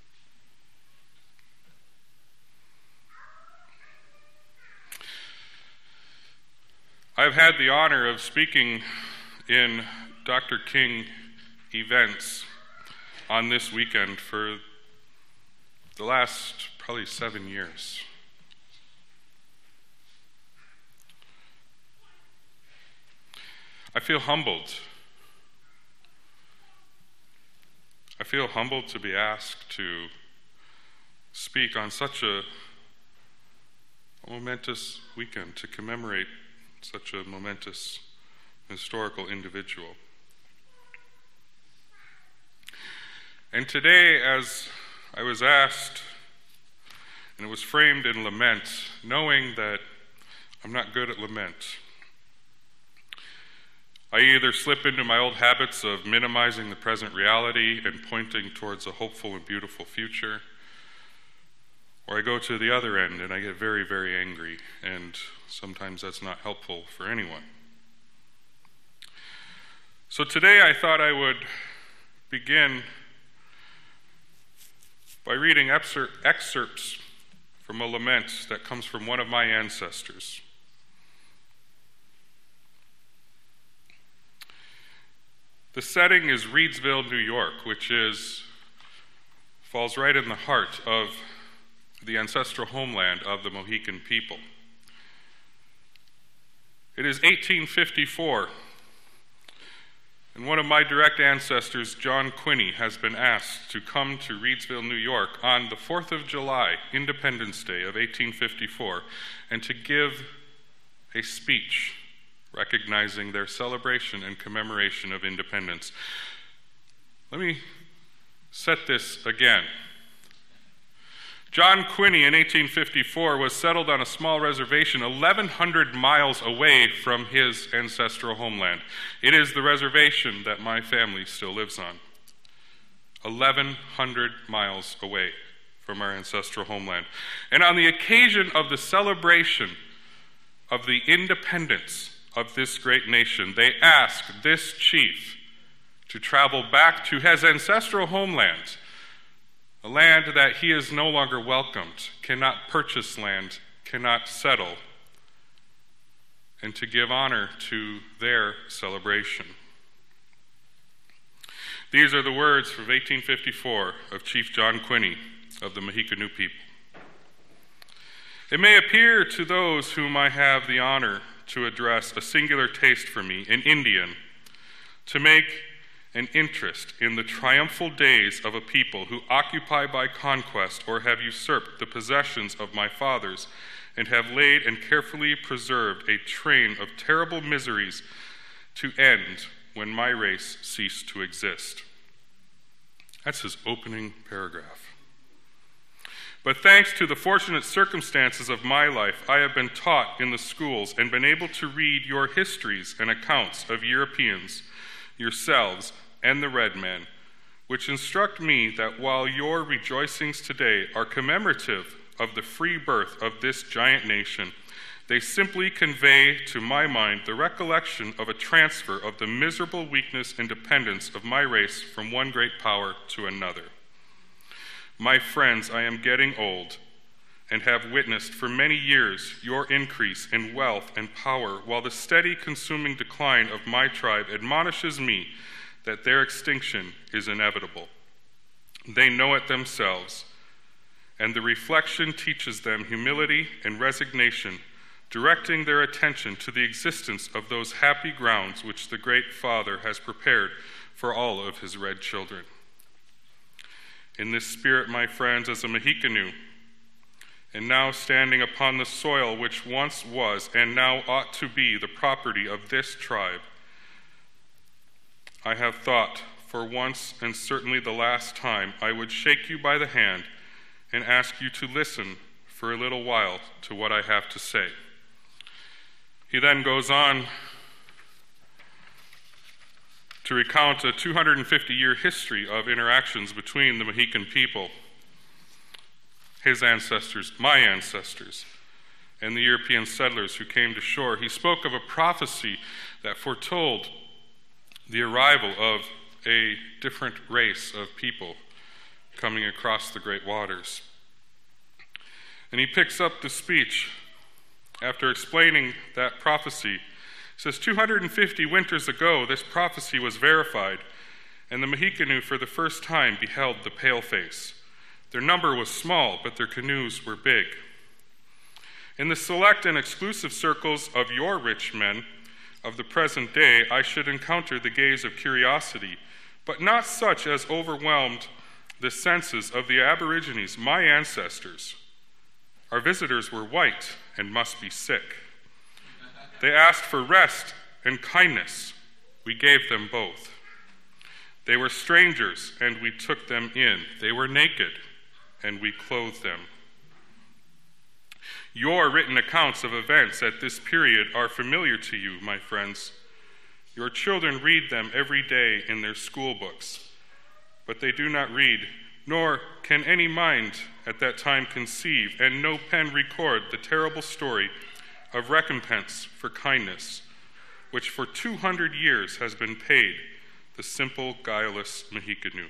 I've had the honor of speaking in Dr. King events on this weekend for the last probably 7 years. I feel humbled. I feel humbled to be asked to speak on such a momentous weekend, to commemorate such a momentous historical individual. And today, as I was asked, and it was framed in lament, knowing that I'm not good at lament, I either slip into my old habits of minimizing the present reality and pointing towards a hopeful and beautiful future, or I go to the other end and I get very, very angry, and sometimes that's not helpful for anyone. So today I thought I would begin by reading excerpts from a lament that comes from one of my ancestors. The setting is Reidsville, New York, which falls right in the heart of the ancestral homeland of the Mohican people. It is 1854, and one of my direct ancestors, John Quinney, has been asked to come to Reidsville, New York on the 4th of July, Independence Day of 1854, and to give a speech recognizing their celebration and commemoration of independence. Let me set this again. John Quinney in 1854 was settled on a small reservation 1,100 miles away from his ancestral homeland. It is the reservation that my family still lives on. 1,100 miles away from our ancestral homeland. And on the occasion of the celebration of the independence of this great nation, they asked this chief to travel back to his ancestral homeland, a land that he is no longer welcomed, cannot purchase land, cannot settle, and to give honor to their celebration. These are the words from 1854 of Chief John Quinney of the Mahikanu people. It may appear to those whom I have the honor to address a singular taste for me, an Indian, to make an interest in the triumphal days of a people who occupy by conquest or have usurped the possessions of my fathers and have laid and carefully preserved a train of terrible miseries to end when my race ceased to exist. That's his opening paragraph. But thanks to the fortunate circumstances of my life, I have been taught in the schools and been able to read your histories and accounts of Europeans, yourselves, and the red men, which instruct me that while your rejoicings today are commemorative of the free birth of this giant nation, they simply convey to my mind the recollection of a transfer of the miserable weakness and dependence of my race from one great power to another. My friends, I am getting old and have witnessed for many years your increase in wealth and power, while the steady consuming decline of my tribe admonishes me that their extinction is inevitable. They know it themselves, and the reflection teaches them humility and resignation, directing their attention to the existence of those happy grounds which the Great Father has prepared for all of his red children. In this spirit, my friends, as a Mahikanu, and now standing upon the soil which once was and now ought to be the property of this tribe, I have thought, for once and certainly the last time, I would shake you by the hand and ask you to listen for a little while to what I have to say. He then goes on to recount a 250-year history of interactions between the Mohican people, his ancestors, my ancestors, and the European settlers who came to shore. He spoke of a prophecy that foretold the arrival of a different race of people coming across the great waters. And he picks up the speech after explaining that prophecy. He says, 250 winters ago, this prophecy was verified, and the Mahikanu for the first time beheld the paleface. Their number was small, but their canoes were big. In the select and exclusive circles of your rich men of the present day, I should encounter the gaze of curiosity, but not such as overwhelmed the senses of the Aborigines, my ancestors. Our visitors were white and must be sick. They asked for rest and kindness. We gave them both. They were strangers, and we took them in. They were naked, and we clothed them. Your written accounts of events at this period are familiar to you, my friends. Your children read them every day in their school books, but they do not read, nor can any mind at that time conceive, and no pen record the terrible story of recompense for kindness, which for 200 years has been paid the simple, guileless Mahikanu.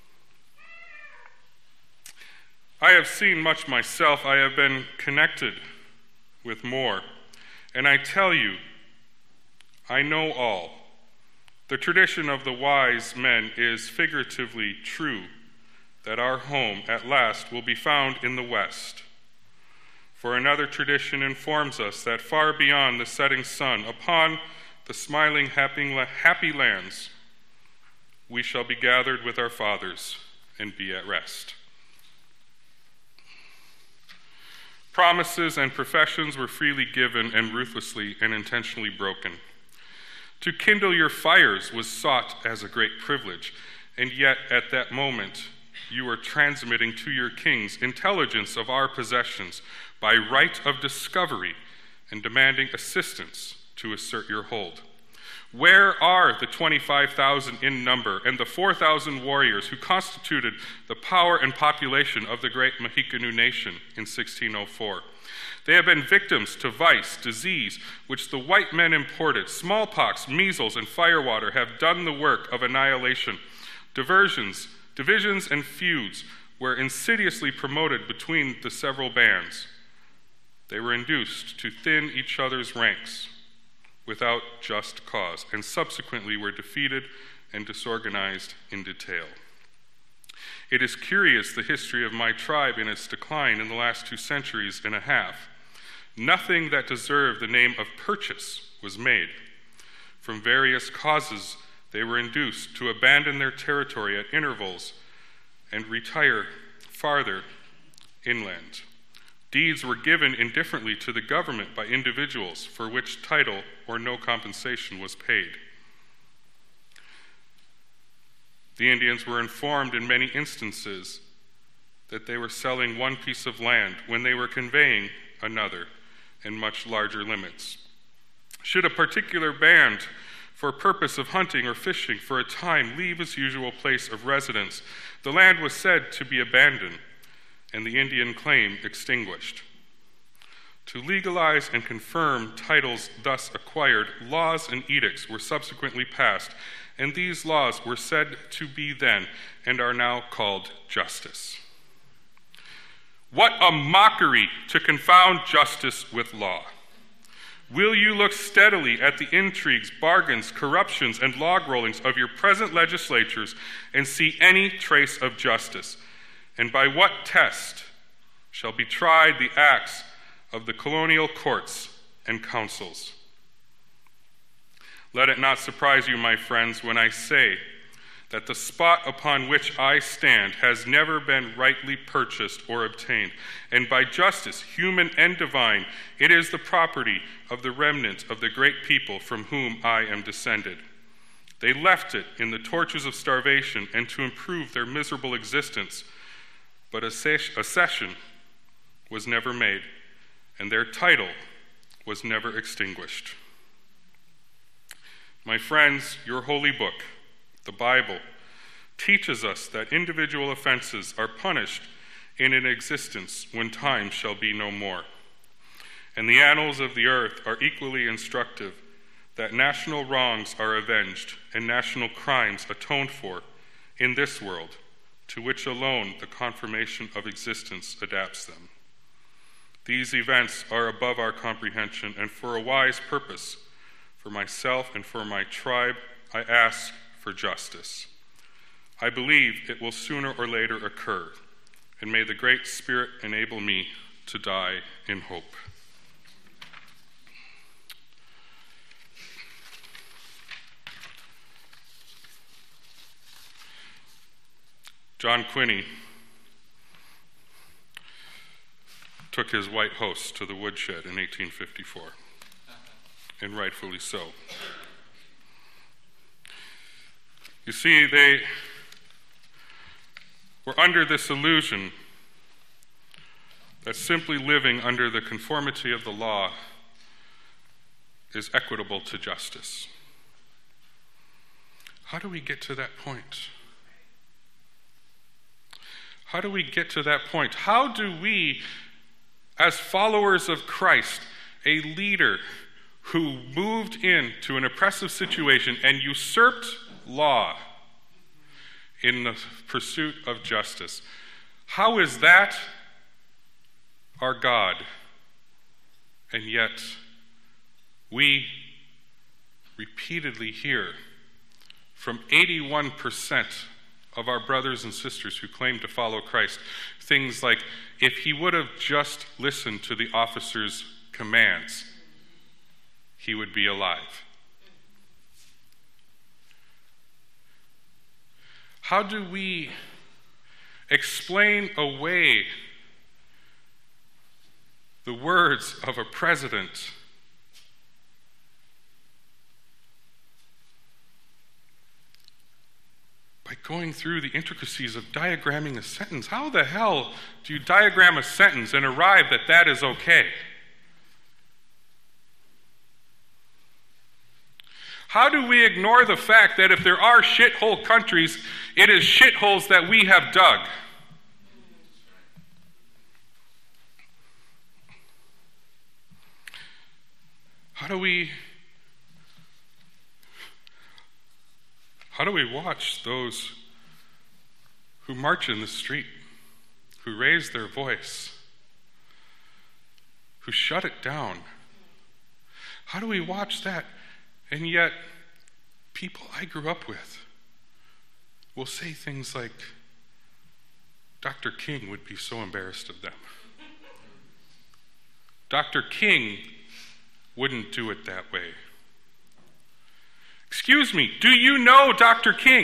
I have seen much myself. I have been connected with more. And I tell you, I know all. The tradition of the wise men is figuratively true, that our home at last will be found in the West. For another tradition informs us that far beyond the setting sun, upon the smiling, happy lands, we shall be gathered with our fathers and be at rest. Promises and professions were freely given and ruthlessly and intentionally broken. To kindle your fires was sought as a great privilege, and yet at that moment you were transmitting to your kings intelligence of our possessions by right of discovery and demanding assistance to assert your hold. Where are the 25,000 in number and the 4,000 warriors who constituted the power and population of the great Mexicanu nation in 1604? They have been victims to vice, disease, which the white men imported. Smallpox, measles, and firewater have done the work of annihilation. Divisions, and feuds were insidiously promoted between the several bands. They were induced to thin each other's ranks without just cause, and subsequently were defeated and disorganized in detail. It is curious, the history of my tribe in its decline in the last 2 centuries and a half. Nothing that deserved the name of purchase was made. From various causes, they were induced to abandon their territory at intervals and retire farther inland. Deeds were given indifferently to the government by individuals for which title or no compensation was paid. The Indians were informed in many instances that they were selling one piece of land when they were conveying another in much larger limits. Should a particular band, for purpose of hunting or fishing for a time, leave its usual place of residence, the land was said to be abandoned and the Indian claim extinguished. To legalize and confirm titles thus acquired, laws and edicts were subsequently passed, and these laws were said to be then and are now called justice. What a mockery to confound justice with law! Will you look steadily at the intrigues, bargains, corruptions, and log rollings of your present legislatures and see any trace of justice? And by what test shall be tried the acts of the colonial courts and councils? Let it not surprise you, my friends, when I say that the spot upon which I stand has never been rightly purchased or obtained, and by justice, human and divine, it is the property of the remnant of the great people from whom I am descended. They left it in the tortures of starvation and to improve their miserable existence, but a cession was never made, and their title was never extinguished. My friends, your holy book, the Bible, teaches us that individual offenses are punished in an existence when time shall be no more. And the annals of the earth are equally instructive that national wrongs are avenged and national crimes atoned for in this world, to which alone the confirmation of existence adapts them. These events are above our comprehension, and for a wise purpose, for myself and for my tribe, I ask for justice. I believe it will sooner or later occur, and may the Great Spirit enable me to die in hope. John Quinney took his white host to the woodshed in 1854, and rightfully so. You see, they were under this illusion that simply living under the conformity of the law is equitable to justice. How do we get to that point? How do we get to that point? How do we, as followers of Christ, a leader who moved into an oppressive situation and usurped law in the pursuit of justice, how is that our God? And yet we repeatedly hear from 81% of our brothers and sisters who claim to follow Christ things like, if he would have just listened to the officer's commands, he would be alive. How do we explain away the words of a president going through the intricacies of diagramming a sentence. How the hell do you diagram a sentence and arrive that that is okay? How do we ignore the fact that if there are shithole countries, it is shitholes that we have dug? How do we watch those who march in the street, who raise their voice, who shut it down? How do we watch that? And yet, people I grew up with will say things like, Dr. King would be so embarrassed of them. Dr. King wouldn't do it that way. Excuse me, do you know Dr. King?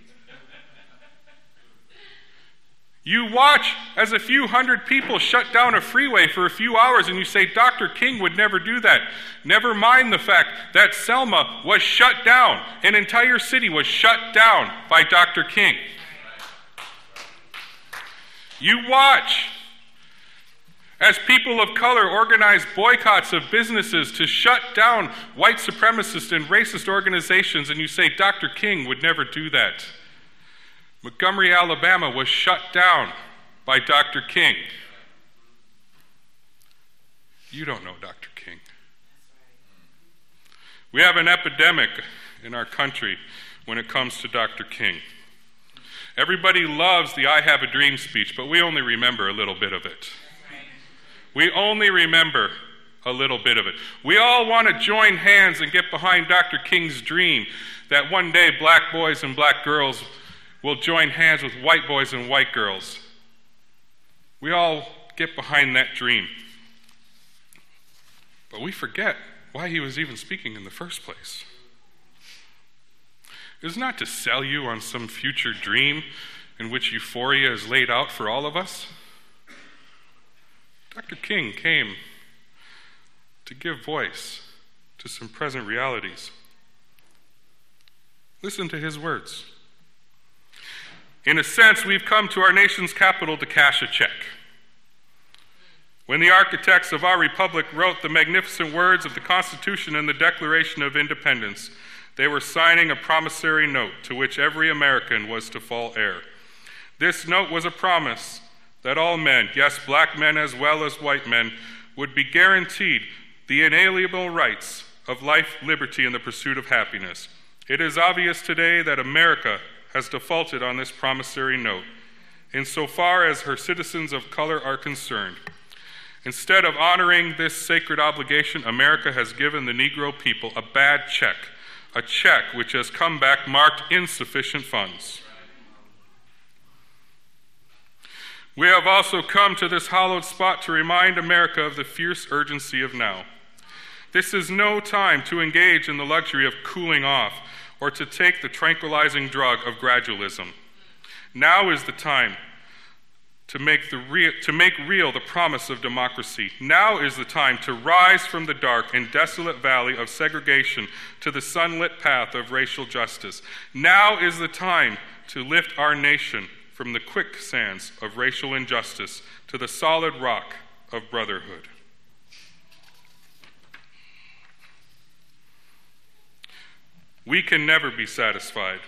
You watch as a few hundred people shut down a freeway for a few hours and you say, Dr. King would never do that. Never mind the fact that Selma was shut down. An entire city was shut down by Dr. King. You watch as people of color organize boycotts of businesses to shut down white supremacist and racist organizations, and you say Dr. King would never do that. Montgomery, Alabama was shut down by Dr. King. You don't know Dr. King. We have an epidemic in our country when it comes to Dr. King. Everybody loves the I Have a Dream speech, but we only remember a little bit of it. We only remember a little bit of it. We all want to join hands and get behind Dr. King's dream that one day black boys and black girls will join hands with white boys and white girls. We all get behind that dream. But we forget why he was even speaking in the first place. It is not to sell you on some future dream in which euphoria is laid out for all of us. Dr. King came to give voice to some present realities. Listen to his words. In a sense, we've come to our nation's capital to cash a check. When the architects of our republic wrote the magnificent words of the Constitution and the Declaration of Independence, they were signing a promissory note to which every American was to fall heir. This note was a promise that all men, yes, black men as well as white men, would be guaranteed the inalienable rights of life, liberty, and the pursuit of happiness. It is obvious today that America has defaulted on this promissory note, insofar as her citizens of color are concerned. Instead of honoring this sacred obligation, America has given the Negro people a bad check, a check which has come back marked insufficient funds. We have also come to this hallowed spot to remind America of the fierce urgency of now. This is no time to engage in the luxury of cooling off or to take the tranquilizing drug of gradualism. Now is the time to make real the promise of democracy. Now is the time to rise from the dark and desolate valley of segregation to the sunlit path of racial justice. Now is the time to lift our nation from the quicksands of racial injustice to the solid rock of brotherhood. We can never be satisfied.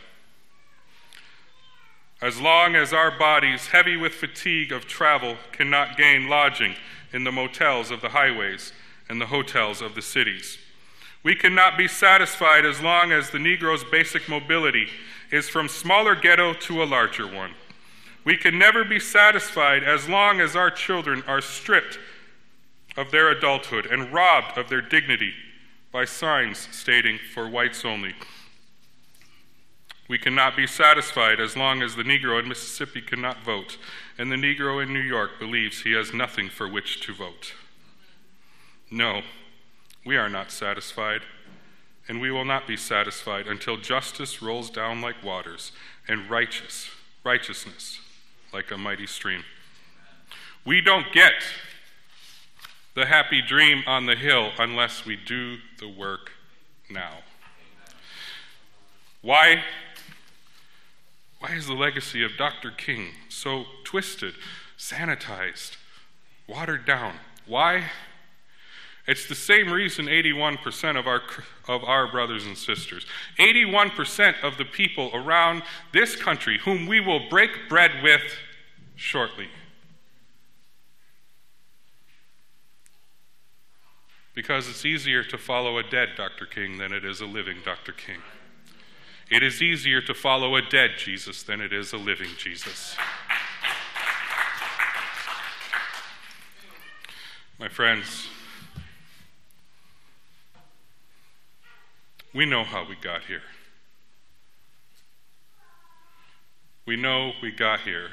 As long as our bodies, heavy with fatigue of travel, cannot gain lodging in the motels of the highways and the hotels of the cities. We cannot be satisfied as long as the Negro's basic mobility is from smaller ghetto to a larger one. We can never be satisfied as long as our children are stripped of their adulthood and robbed of their dignity by signs stating "for whites only." We cannot be satisfied as long as the Negro in Mississippi cannot vote and the Negro in New York believes he has nothing for which to vote. No, we are not satisfied, and we will not be satisfied until justice rolls down like waters and righteousness like a mighty stream. We don't get the happy dream on the hill unless we do the work now. Why Why is the legacy of Dr. King so twisted, sanitized, watered down? Why? It's the same reason 81% of our brothers and sisters, 81% of the people around this country whom we will break bread with shortly. Because it's easier to follow a dead Dr. King than it is a living Dr. King. It is easier to follow a dead Jesus than it is a living Jesus. My friends, we know how we got here. We know we got here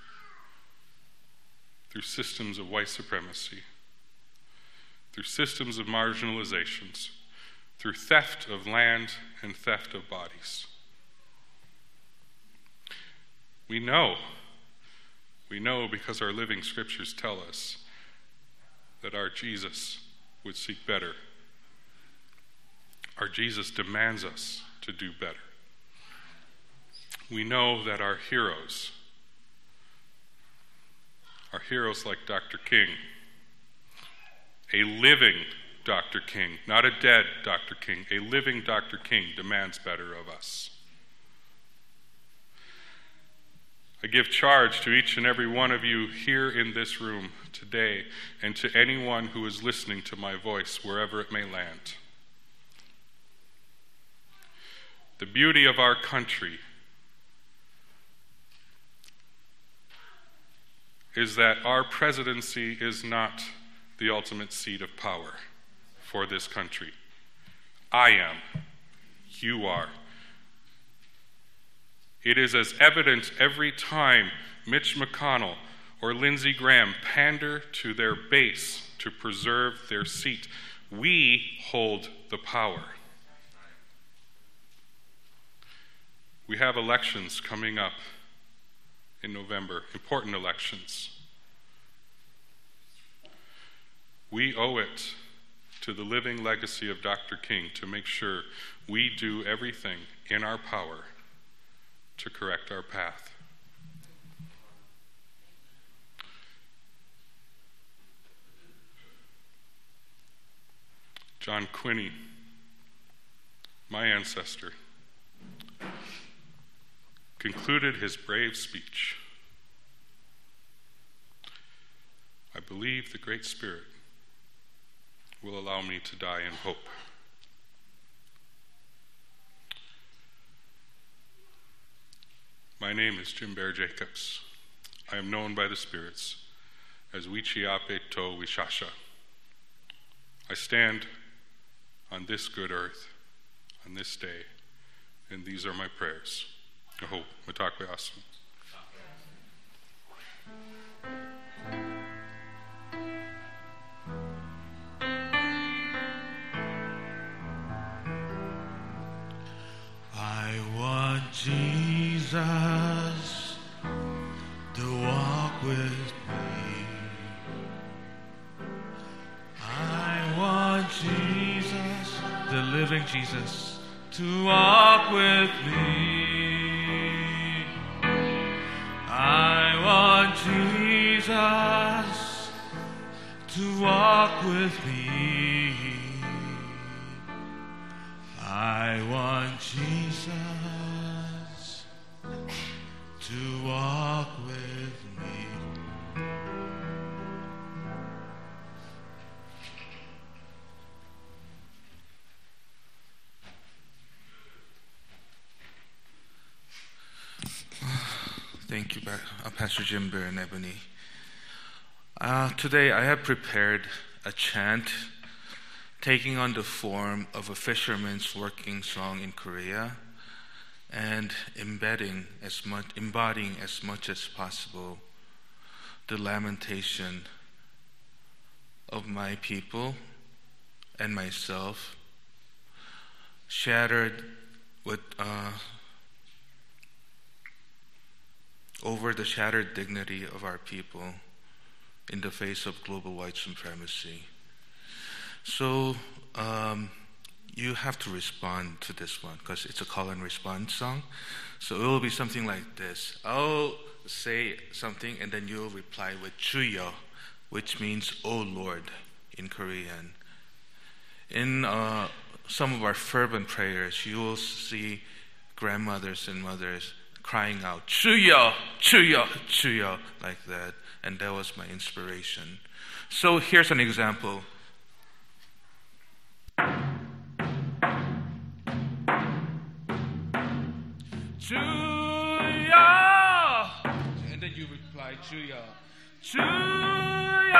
through systems of white supremacy, through systems of marginalizations, through theft of land and theft of bodies. We know because our living scriptures tell us that our Jesus would seek better. Our Jesus demands us to do better. We know that our heroes like Dr. King, a living Dr. King, not a dead Dr. King, a living Dr. King demands better of us. I give charge to each and every one of you here in this room today and to anyone who is listening to my voice wherever it may land. The beauty of our country is that our presidency is not the ultimate seat of power for this country. I am. You are. It is as evident every time Mitch McConnell or Lindsey Graham pander to their base to preserve their seat. We hold the power. We have elections coming up in November, important elections. We owe it to the living legacy of Dr. King to make sure we do everything in our power to correct our path. John Quinney, my ancestor, concluded his brave speech. I believe the Great Spirit will allow me to die in hope. My name is Jim Bear Jacobs. I am known by the spirits as Wichiape To Wishasha. I stand on this good earth, on this day, and these are my prayers. Aho, matakwe asu. I want Jesus to walk with me. I want Jesus, the living Jesus, to walk with me. I want Jesus to walk with me. I want Jesus to walk with me. Thank you, Pastor Jim Bear and Ebony. Today I have prepared a chant taking on the form of a fisherman's working song in Korea and embodying as much as possible the lamentation of my people and myself, shattered with over the shattered dignity of our people in the face of global white supremacy. So you have to respond to this one because it's a call and response song. So it will be something like this. I'll say something and then you'll reply with 주여, which means "O Lord" in Korean. In some of our fervent prayers, you will see grandmothers and mothers crying out 주여, 주여, 주여, like that. And that was my inspiration. So here's an example. 주여, and then you reply 주여, 주여,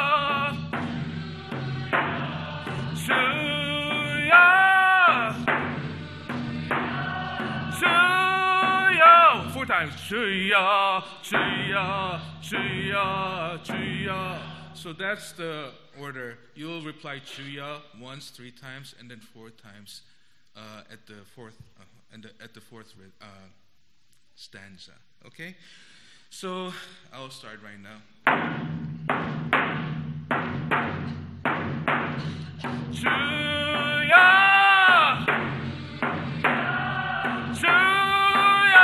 주여, 주여. 4 times. 주여, 주여, 주여, 주여. So that's the order. You'll reply 주여 once, 3 times, and then 4 times at the fourth stanza. Okay? So I'll start right now. 주여, 주여,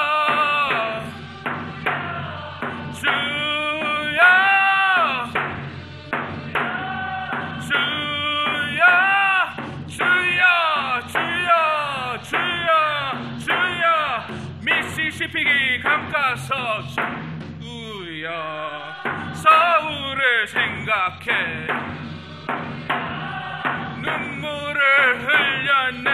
주여, 주여, 주여, 주여, 주여, 주여. 미시시피기 감가서 주여, 서울을 생각해 눈물을 흘렸네,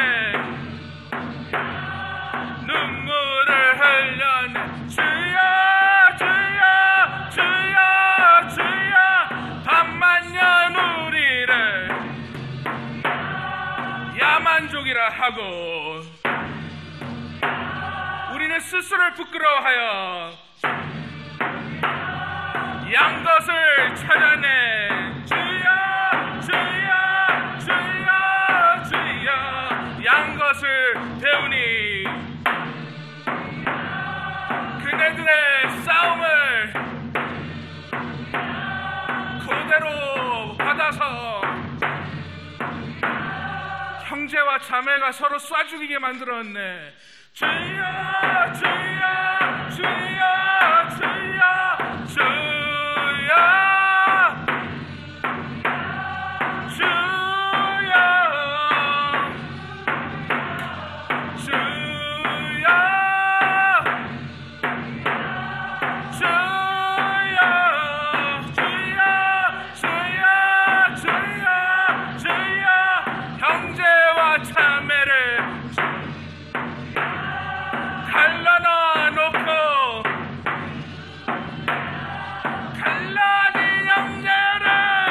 눈물을 흘렸네. 주여, 주여, 주여, 주여. 반만년 우리를 야만족이라 하고 우리는 스스로를 부끄러워하여 양것을 찾아내. 주여, 주여, 주여, 주여. 양것을 배우니 그네들의 싸움을 그대로 받아서 형제와 자매가 서로 쏴 죽이게 만들었네. 주여, 주여, 주여, 주여, 주여, 주여, 주여, 주여, 주여, 주여, 주여. 형제와 자매를 갈라놔 놓고 갈라진 형제를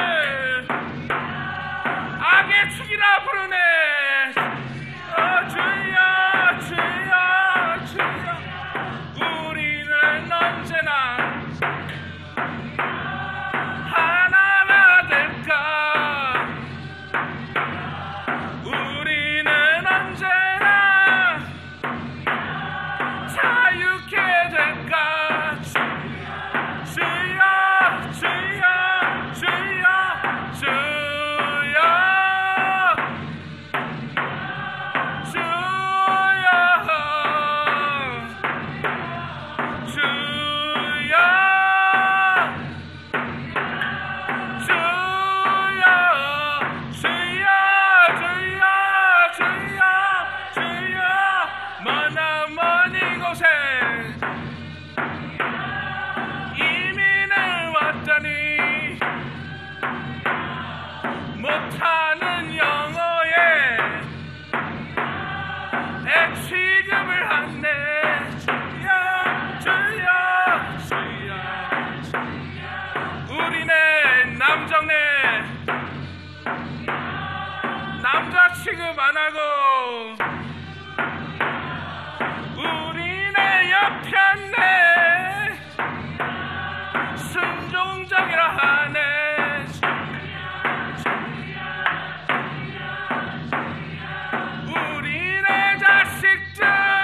악의 축이라 부르네. 주여, 주여, 주여. 우리는 언제나 하나가 될까. 우리는 언제나 자유케 될까. 주여, 주여, 주여, 주여, 주여, 주여, 주여, 주여, 주여, 주여, 주여. 머나먼 이곳에 이민을 왔더니 못하는 영어에 취급을 하네. 주여, 주여, 주여. 우리네 남정네 남자 취급 안 하고 우리네 옆편네 순종적이라 하네. 우리네 자식들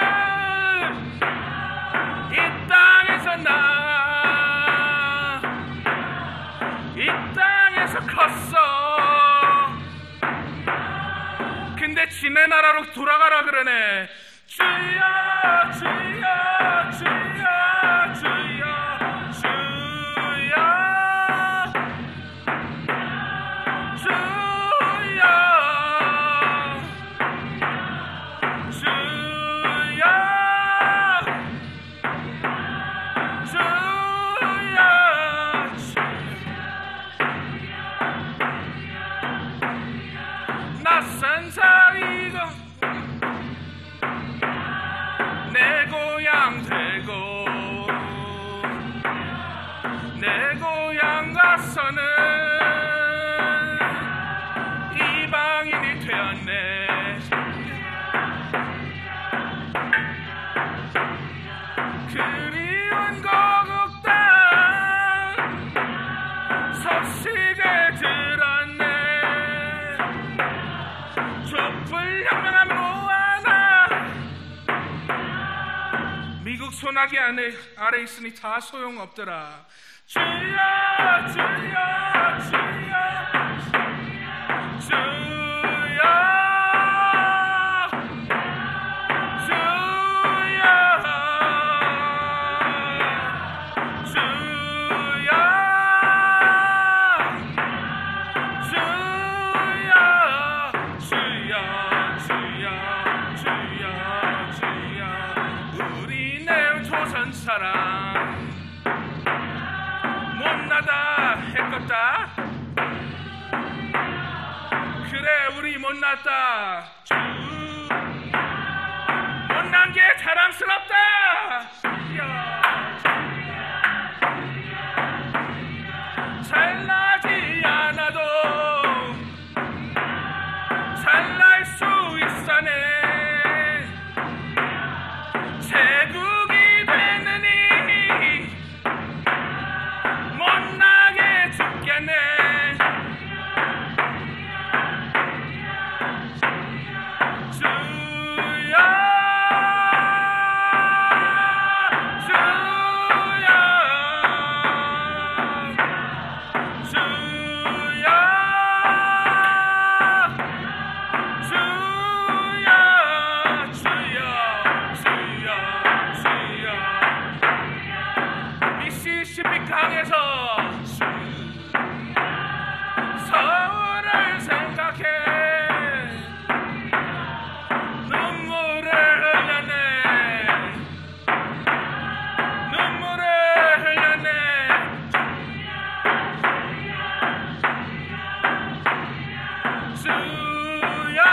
이 땅에서 이 땅에서 컸어. 근데 지네 나라로 돌아가라 그러네. 주여, 소나기 아래 있으니 다 소용없더라. 주여 주여 주여 주여 주여 사랑 못나다 했겠다. 그래 우리 못났다. 못난 게 자랑스럽다. 잘나지 않아도 잘날 수 있사네. 제국이 되느니 못나게 죽겠네. 주여 강에서 서울을 생각해 눈물을 흘렸네. 눈물을 흘렸네. 주여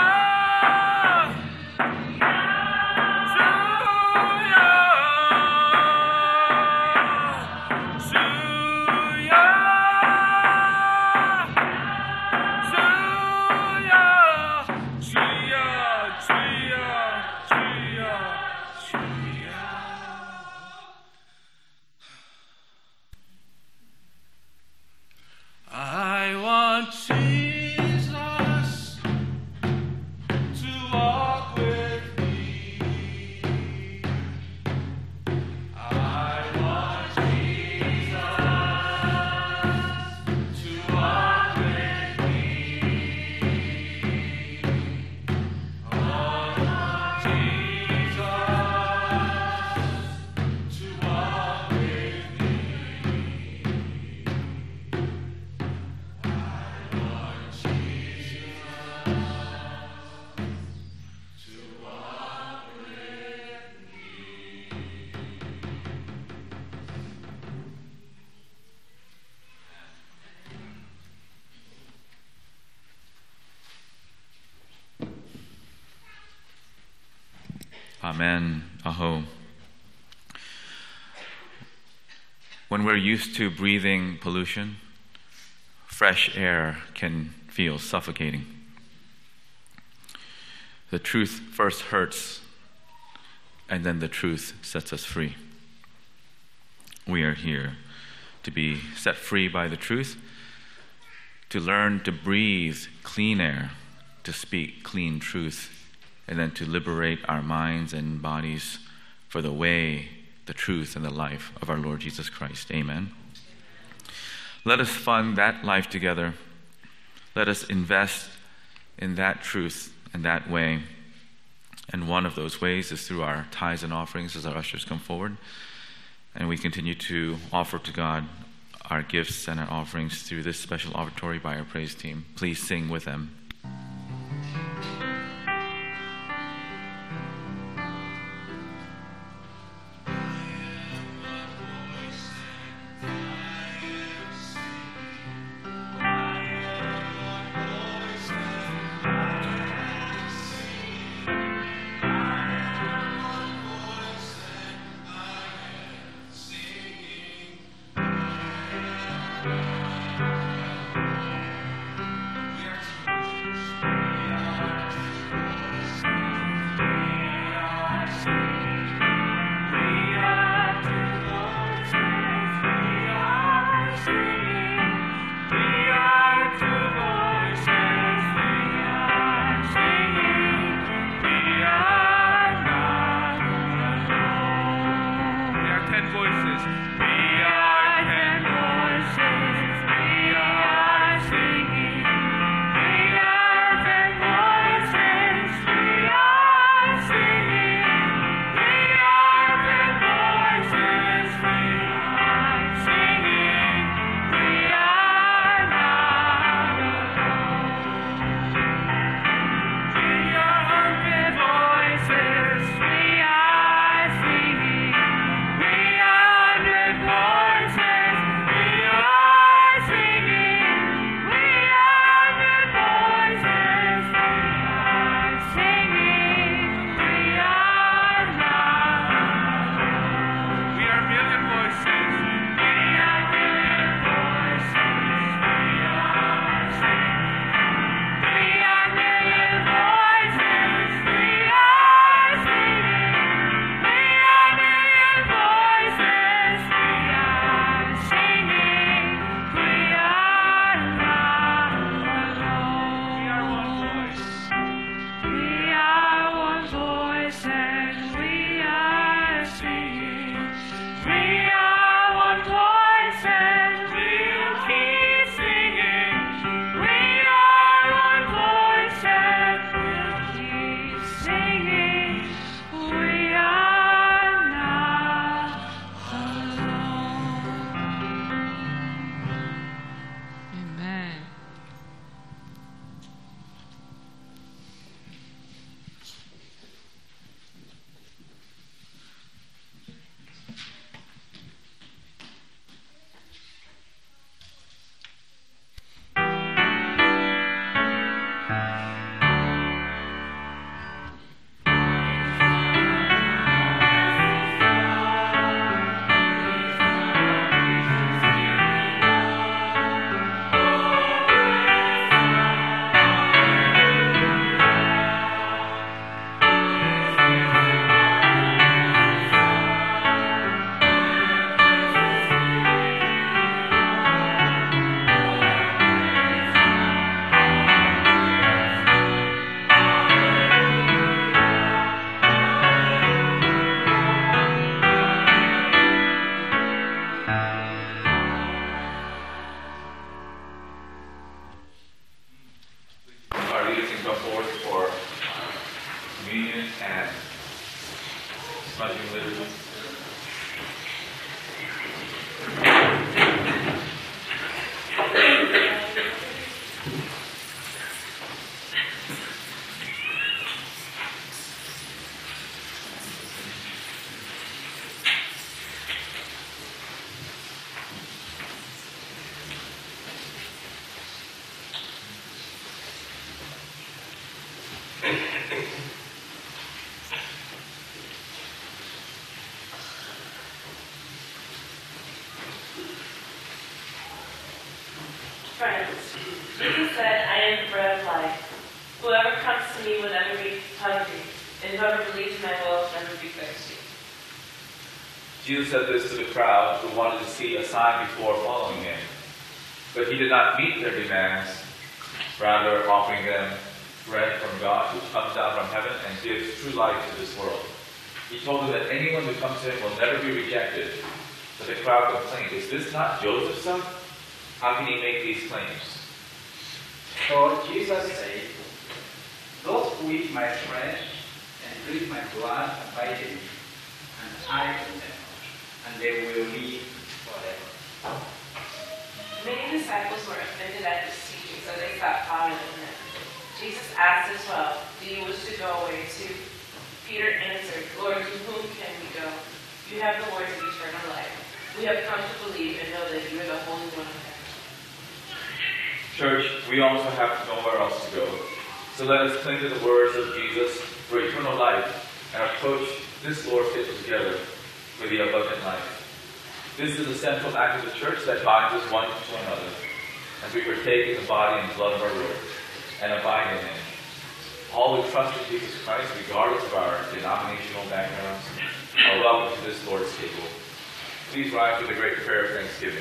I want Jesus to walk with me. I want Jesus to walk with me. I want Jesus to walk with me. Amen. Aho. When we're used to breathing pollution, fresh air can feel suffocating. The truth first hurts, and then the truth sets us free. We are here to be set free by the truth, to learn to breathe clean air, to speak clean truth, and then to liberate our minds and bodies for the way, the truth, and the life of our Lord Jesus Christ. Amen. Let us fund that life together. Let us invest in that truth and that way. And one of those ways is through our tithes and offerings as our ushers come forward. And we continue to offer to God our gifts and our offerings through this special offertory by our praise team. Please sing with them. Friends, Jesus said, I am the bread of life. Whoever comes to me will never be hungry, and whoever believes in me will never be thirsty. Jesus said this to the crowd who wanted to see a sign before following him. But he did not meet their demands, rather offering them bread from God, which comes down from heaven and gives true life to this world. He told them that anyone who comes to him will never be rejected. But the crowd complained, "Is this not Joseph's son? How can he make these claims?" So Jesus said, "Those who eat my flesh and drink my blood abiding, and I in them, and they will live forever. Many disciples were offended at this teaching, so they stopped following him. Jesus asked the 12, "Do you wish to go away too?" Peter answered, "Lord, to whom can we go? You have the words of eternal life. We have come to believe and know that you are the Holy One of God." Church, we also have nowhere else to go. So let us cling to the words of Jesus for eternal life and approach this Lord's table together for the abundant life. This is the central act of the church that binds us one to another as we partake in the body and blood of our Lord and abide in Him. All who trust in Jesus Christ, regardless of our denominational backgrounds, are welcome to this Lord's table. Please rise for the great prayer of thanksgiving.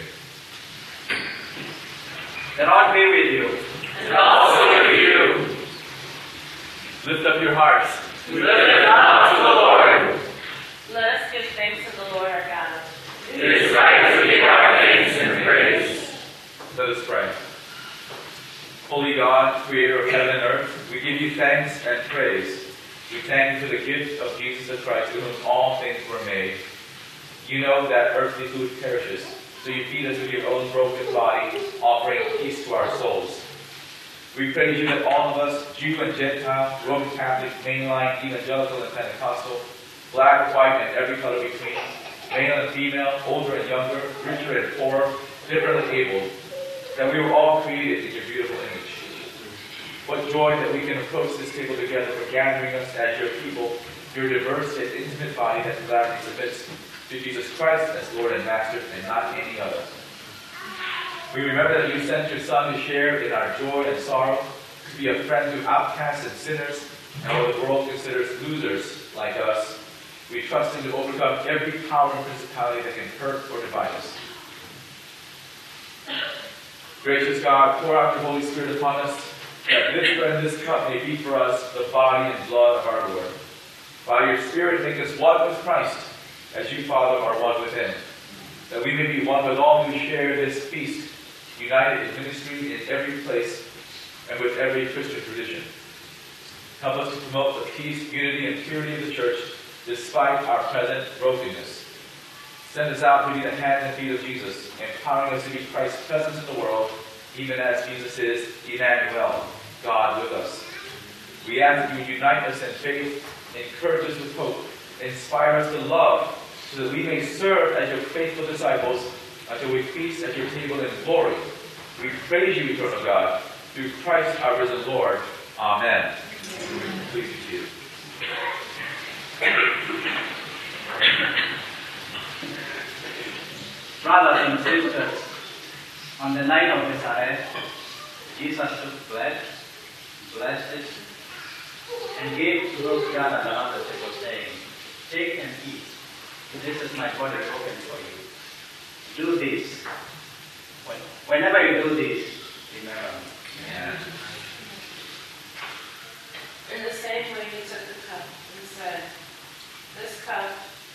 The Lord be with you. And also with you. Lift up your hearts. Lift it up to the Lord. Let us give thanks to the Lord our God. It is right to give our thanks and praise. Let us pray. Holy God, creator of heaven and earth, we give you thanks and praise. We thank you for the gift of Jesus the Christ, to whom all things were made. You know that earthly food perishes, so you feed us with your own broken body, offering peace to our souls. We praise you that all of us, Jew and Gentile, Roman Catholic, mainline, evangelical and Pentecostal, black, white, and every color between, male and female, older and younger, richer and poorer, differently abled, that we were all created in your beautiful image. What joy that we can approach this table together for gathering us as your people, your diverse and intimate body that gladly submits to Jesus Christ as Lord and Master and not any other. We remember that you sent your Son to share in our joy and sorrow, to be a friend to outcasts and sinners, and what the world considers losers like us. We trust him to overcome every power and principality that can hurt or divide us. Gracious God, pour out your Holy Spirit upon us, that this bread and this cup may be for us the body and blood of our Lord. By your Spirit, make us one with Christ, as you, Father, are one with him, that we may be one with all who share this feast, united in ministry in every place and with every Christian tradition. Help us to promote the peace, unity, and purity of the church despite our present brokenness. Send us out to be the hands and feet of Jesus, empowering us to be Christ's presence in the world, even as Jesus is Emmanuel, God with us. We ask that you unite us in faith, encourage us with hope, inspire us to love, so that we may serve as your faithful disciples until we feast at your table in glory. We praise you, eternal God, through Christ our risen Lord. Amen. Please be seated. Brothers and sisters, on the night of his arrest, Jesus took bread, blessed it, and gave to those gathered around the table, saying, "Take and eat. This is my body broken for you. Do this. Whenever you do this, remember me." Amen. In the same way he took the cup and said, "This cup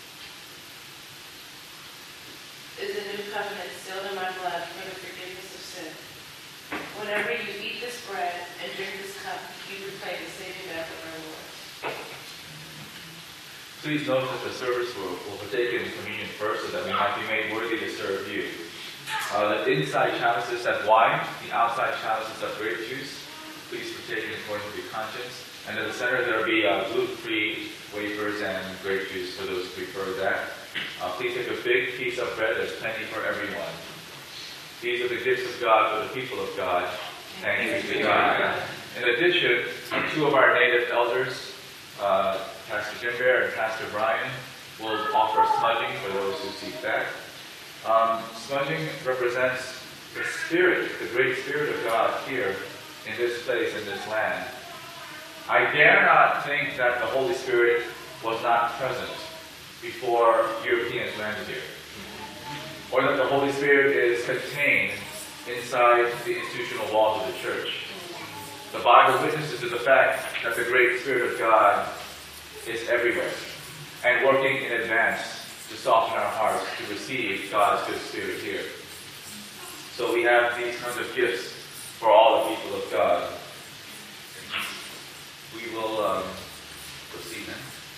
is the new covenant sealed in my blood for the forgiveness of sin. Whenever you eat this bread and drink this cup, you proclaim the saving death of our Lord." Please note that the servers will partake in communion first, so that we might be made worthy to serve you. The inside chalices have wine, the outside chalices have grape juice. Please partake in according to your conscience. And in the center there will be gluten-free wafers and grape juice for those who prefer that. Please take a big piece of bread. There's plenty for everyone. These are the gifts of God for the people of God. Thanks be to God. In addition, two of our native elders, Pastor Jim Bear and Pastor Brian, will offer smudging for those who seek that. Smudging represents the Spirit, the great Spirit of God here in this place, in this land. I dare not think that the Holy Spirit was not present before Europeans landed here, or that the Holy Spirit is contained inside the institutional walls of the church. The Bible witnesses to the fact that the great Spirit of God is everywhere and working in advance to soften our hearts to receive God's good Spirit here. So we have these kinds of gifts for all the people of God. We will proceed then.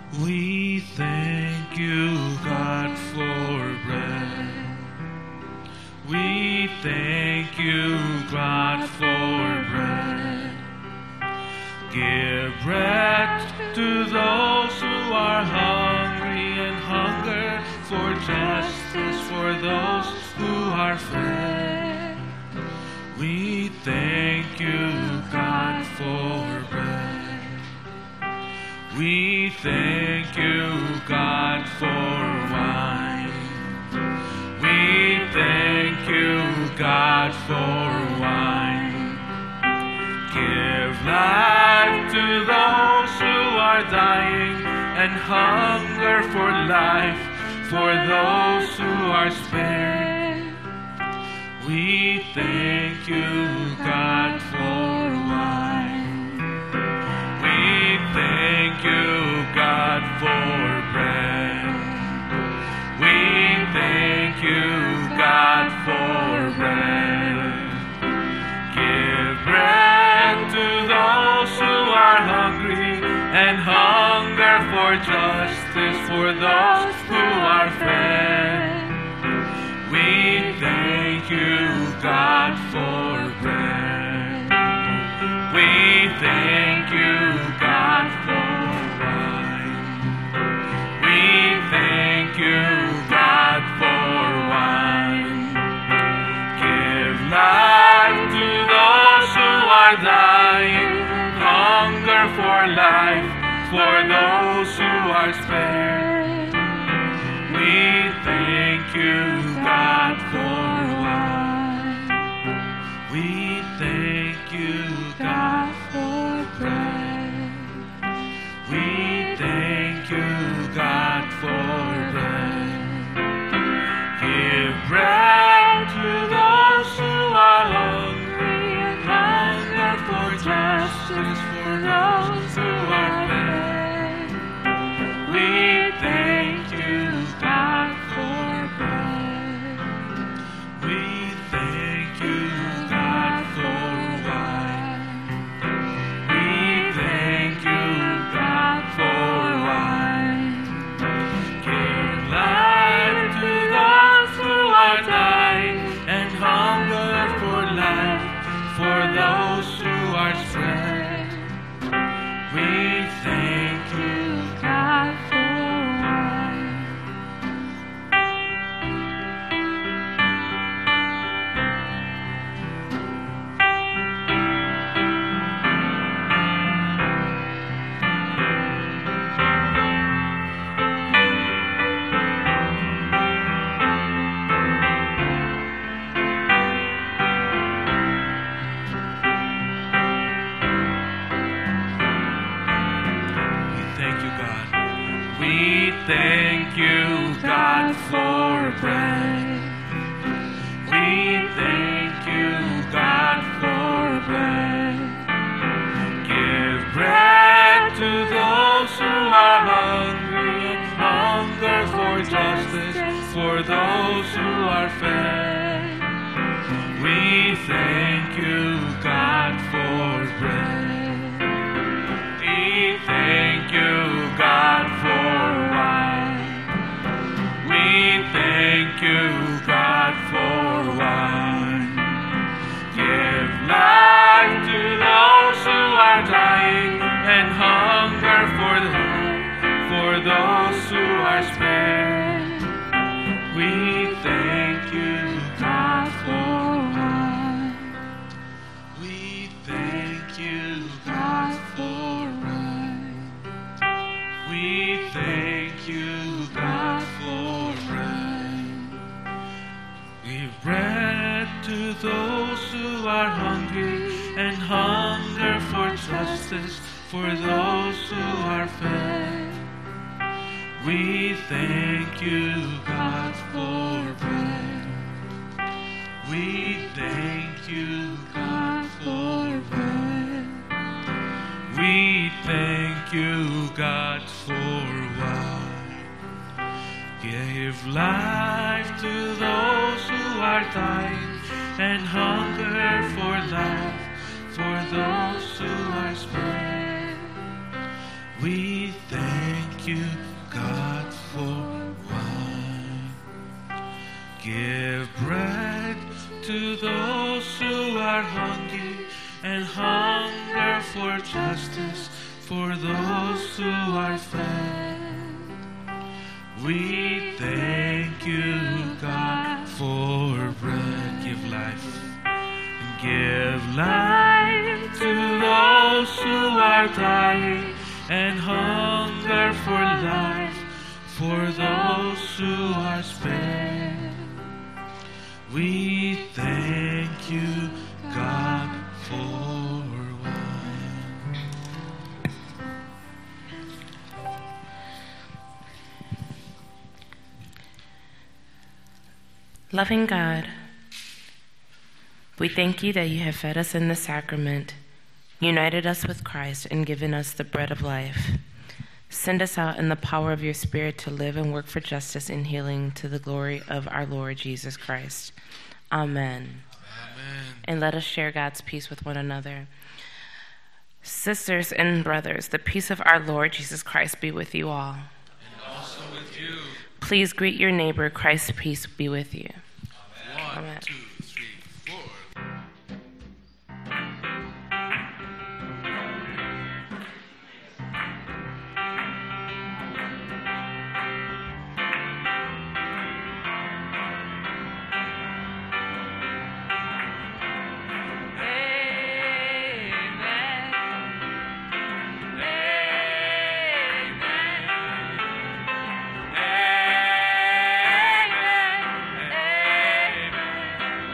We thank you, God, for bread. We thank you, God, for bread. Give bread to those who are hungry and hunger for justice for those who are fed. We thank you, God, for bread. We thank you, God, for wine. We thank you, God, for wine. Give life to those who are dying and hunger for life for those who are spared. We thank you, God, for wine. We thank you, God, for bread. We thank you, God, for bread. Give bread to those who are hungry and hunger for justice for those who are fed. We thank you, God, for bread. We thank you, God, for wine. We thank you, God, for wine. Give life to those who are dying, hunger for life for those who are spared. We thank you, God, for wine. We thank you, God, for bread. We thank you, God, for bread. Give bread to those who are hungry and hunger for justice for those who are fed. We thank you, God, for bread. We thank you, God, for wine. We thank you, God, for wine. Give life to those who are dying and hunger for life for those who are spread. We thank you, God, for wine. We thank you, God, for bread. We thank you, God, for bread. Give bread to those who are hungry and hunger for justice for those who are fed. We thank you, God, for bread. We thank you, God, for wine. We thank you, God, for wine. Give life to those who are dying and hunger for those who are spared. We thank you, God, for wine. We thank you, God, for wine. We thank you, God, for bread. Give bread to those who are hungry and hunger for justice for those who are fed. We thank you, God, for bread. We thank you, God, for bread. We thank you, God, for wine. Give life to those who are dying and hunger for life for those who are spared. We thank you, God, for wine. Give bread to those who are hungry and hunger for justice for those who are fed. We thank you, God, for bread. Give life. Give life to those who are dying and hunger for life for those who are spared. We thank you, God, for wine. Loving God, we thank you that you have fed us in the sacrament, united us with Christ, and given us the bread of life. Send us out in the power of your Spirit to live and work for justice and healing to the glory of our Lord Jesus Christ. Amen. Amen. And let us share God's peace with one another. Sisters and brothers, the peace of our Lord Jesus Christ be with you all. And also with you. Please greet your neighbor. Christ's peace be with you. Amen. 1, 2, 3, 4. Amen.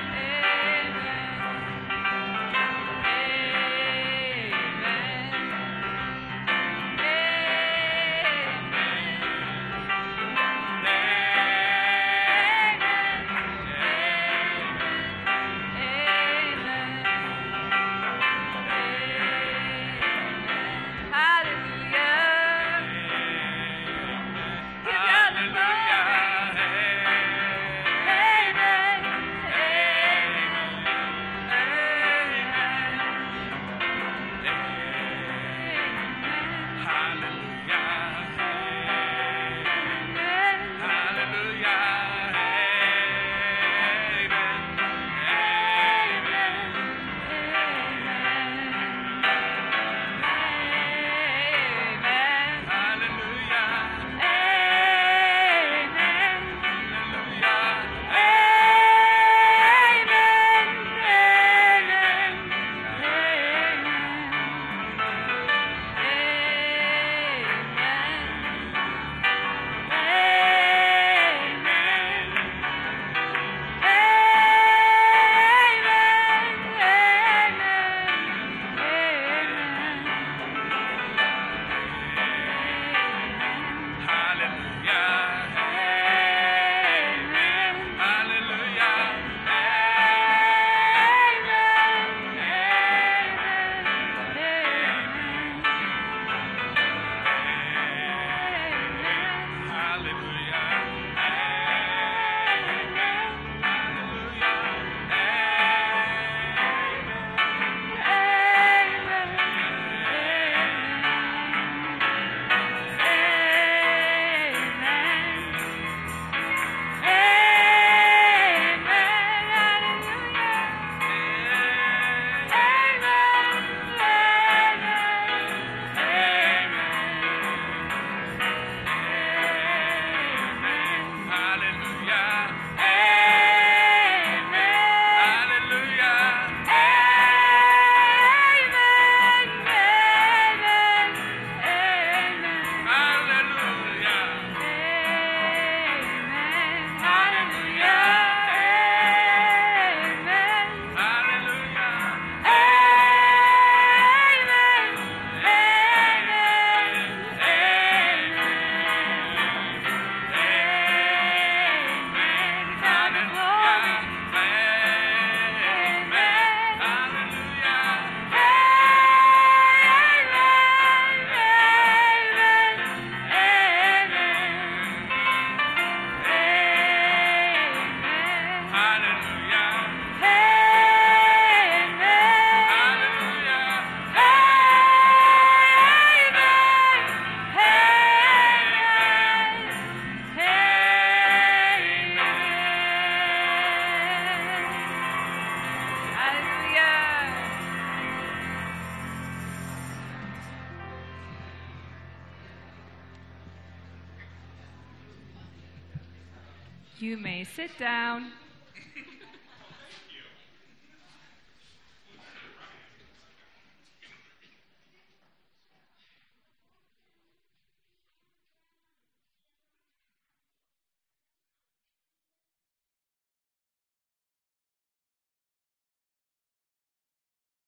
You may sit down.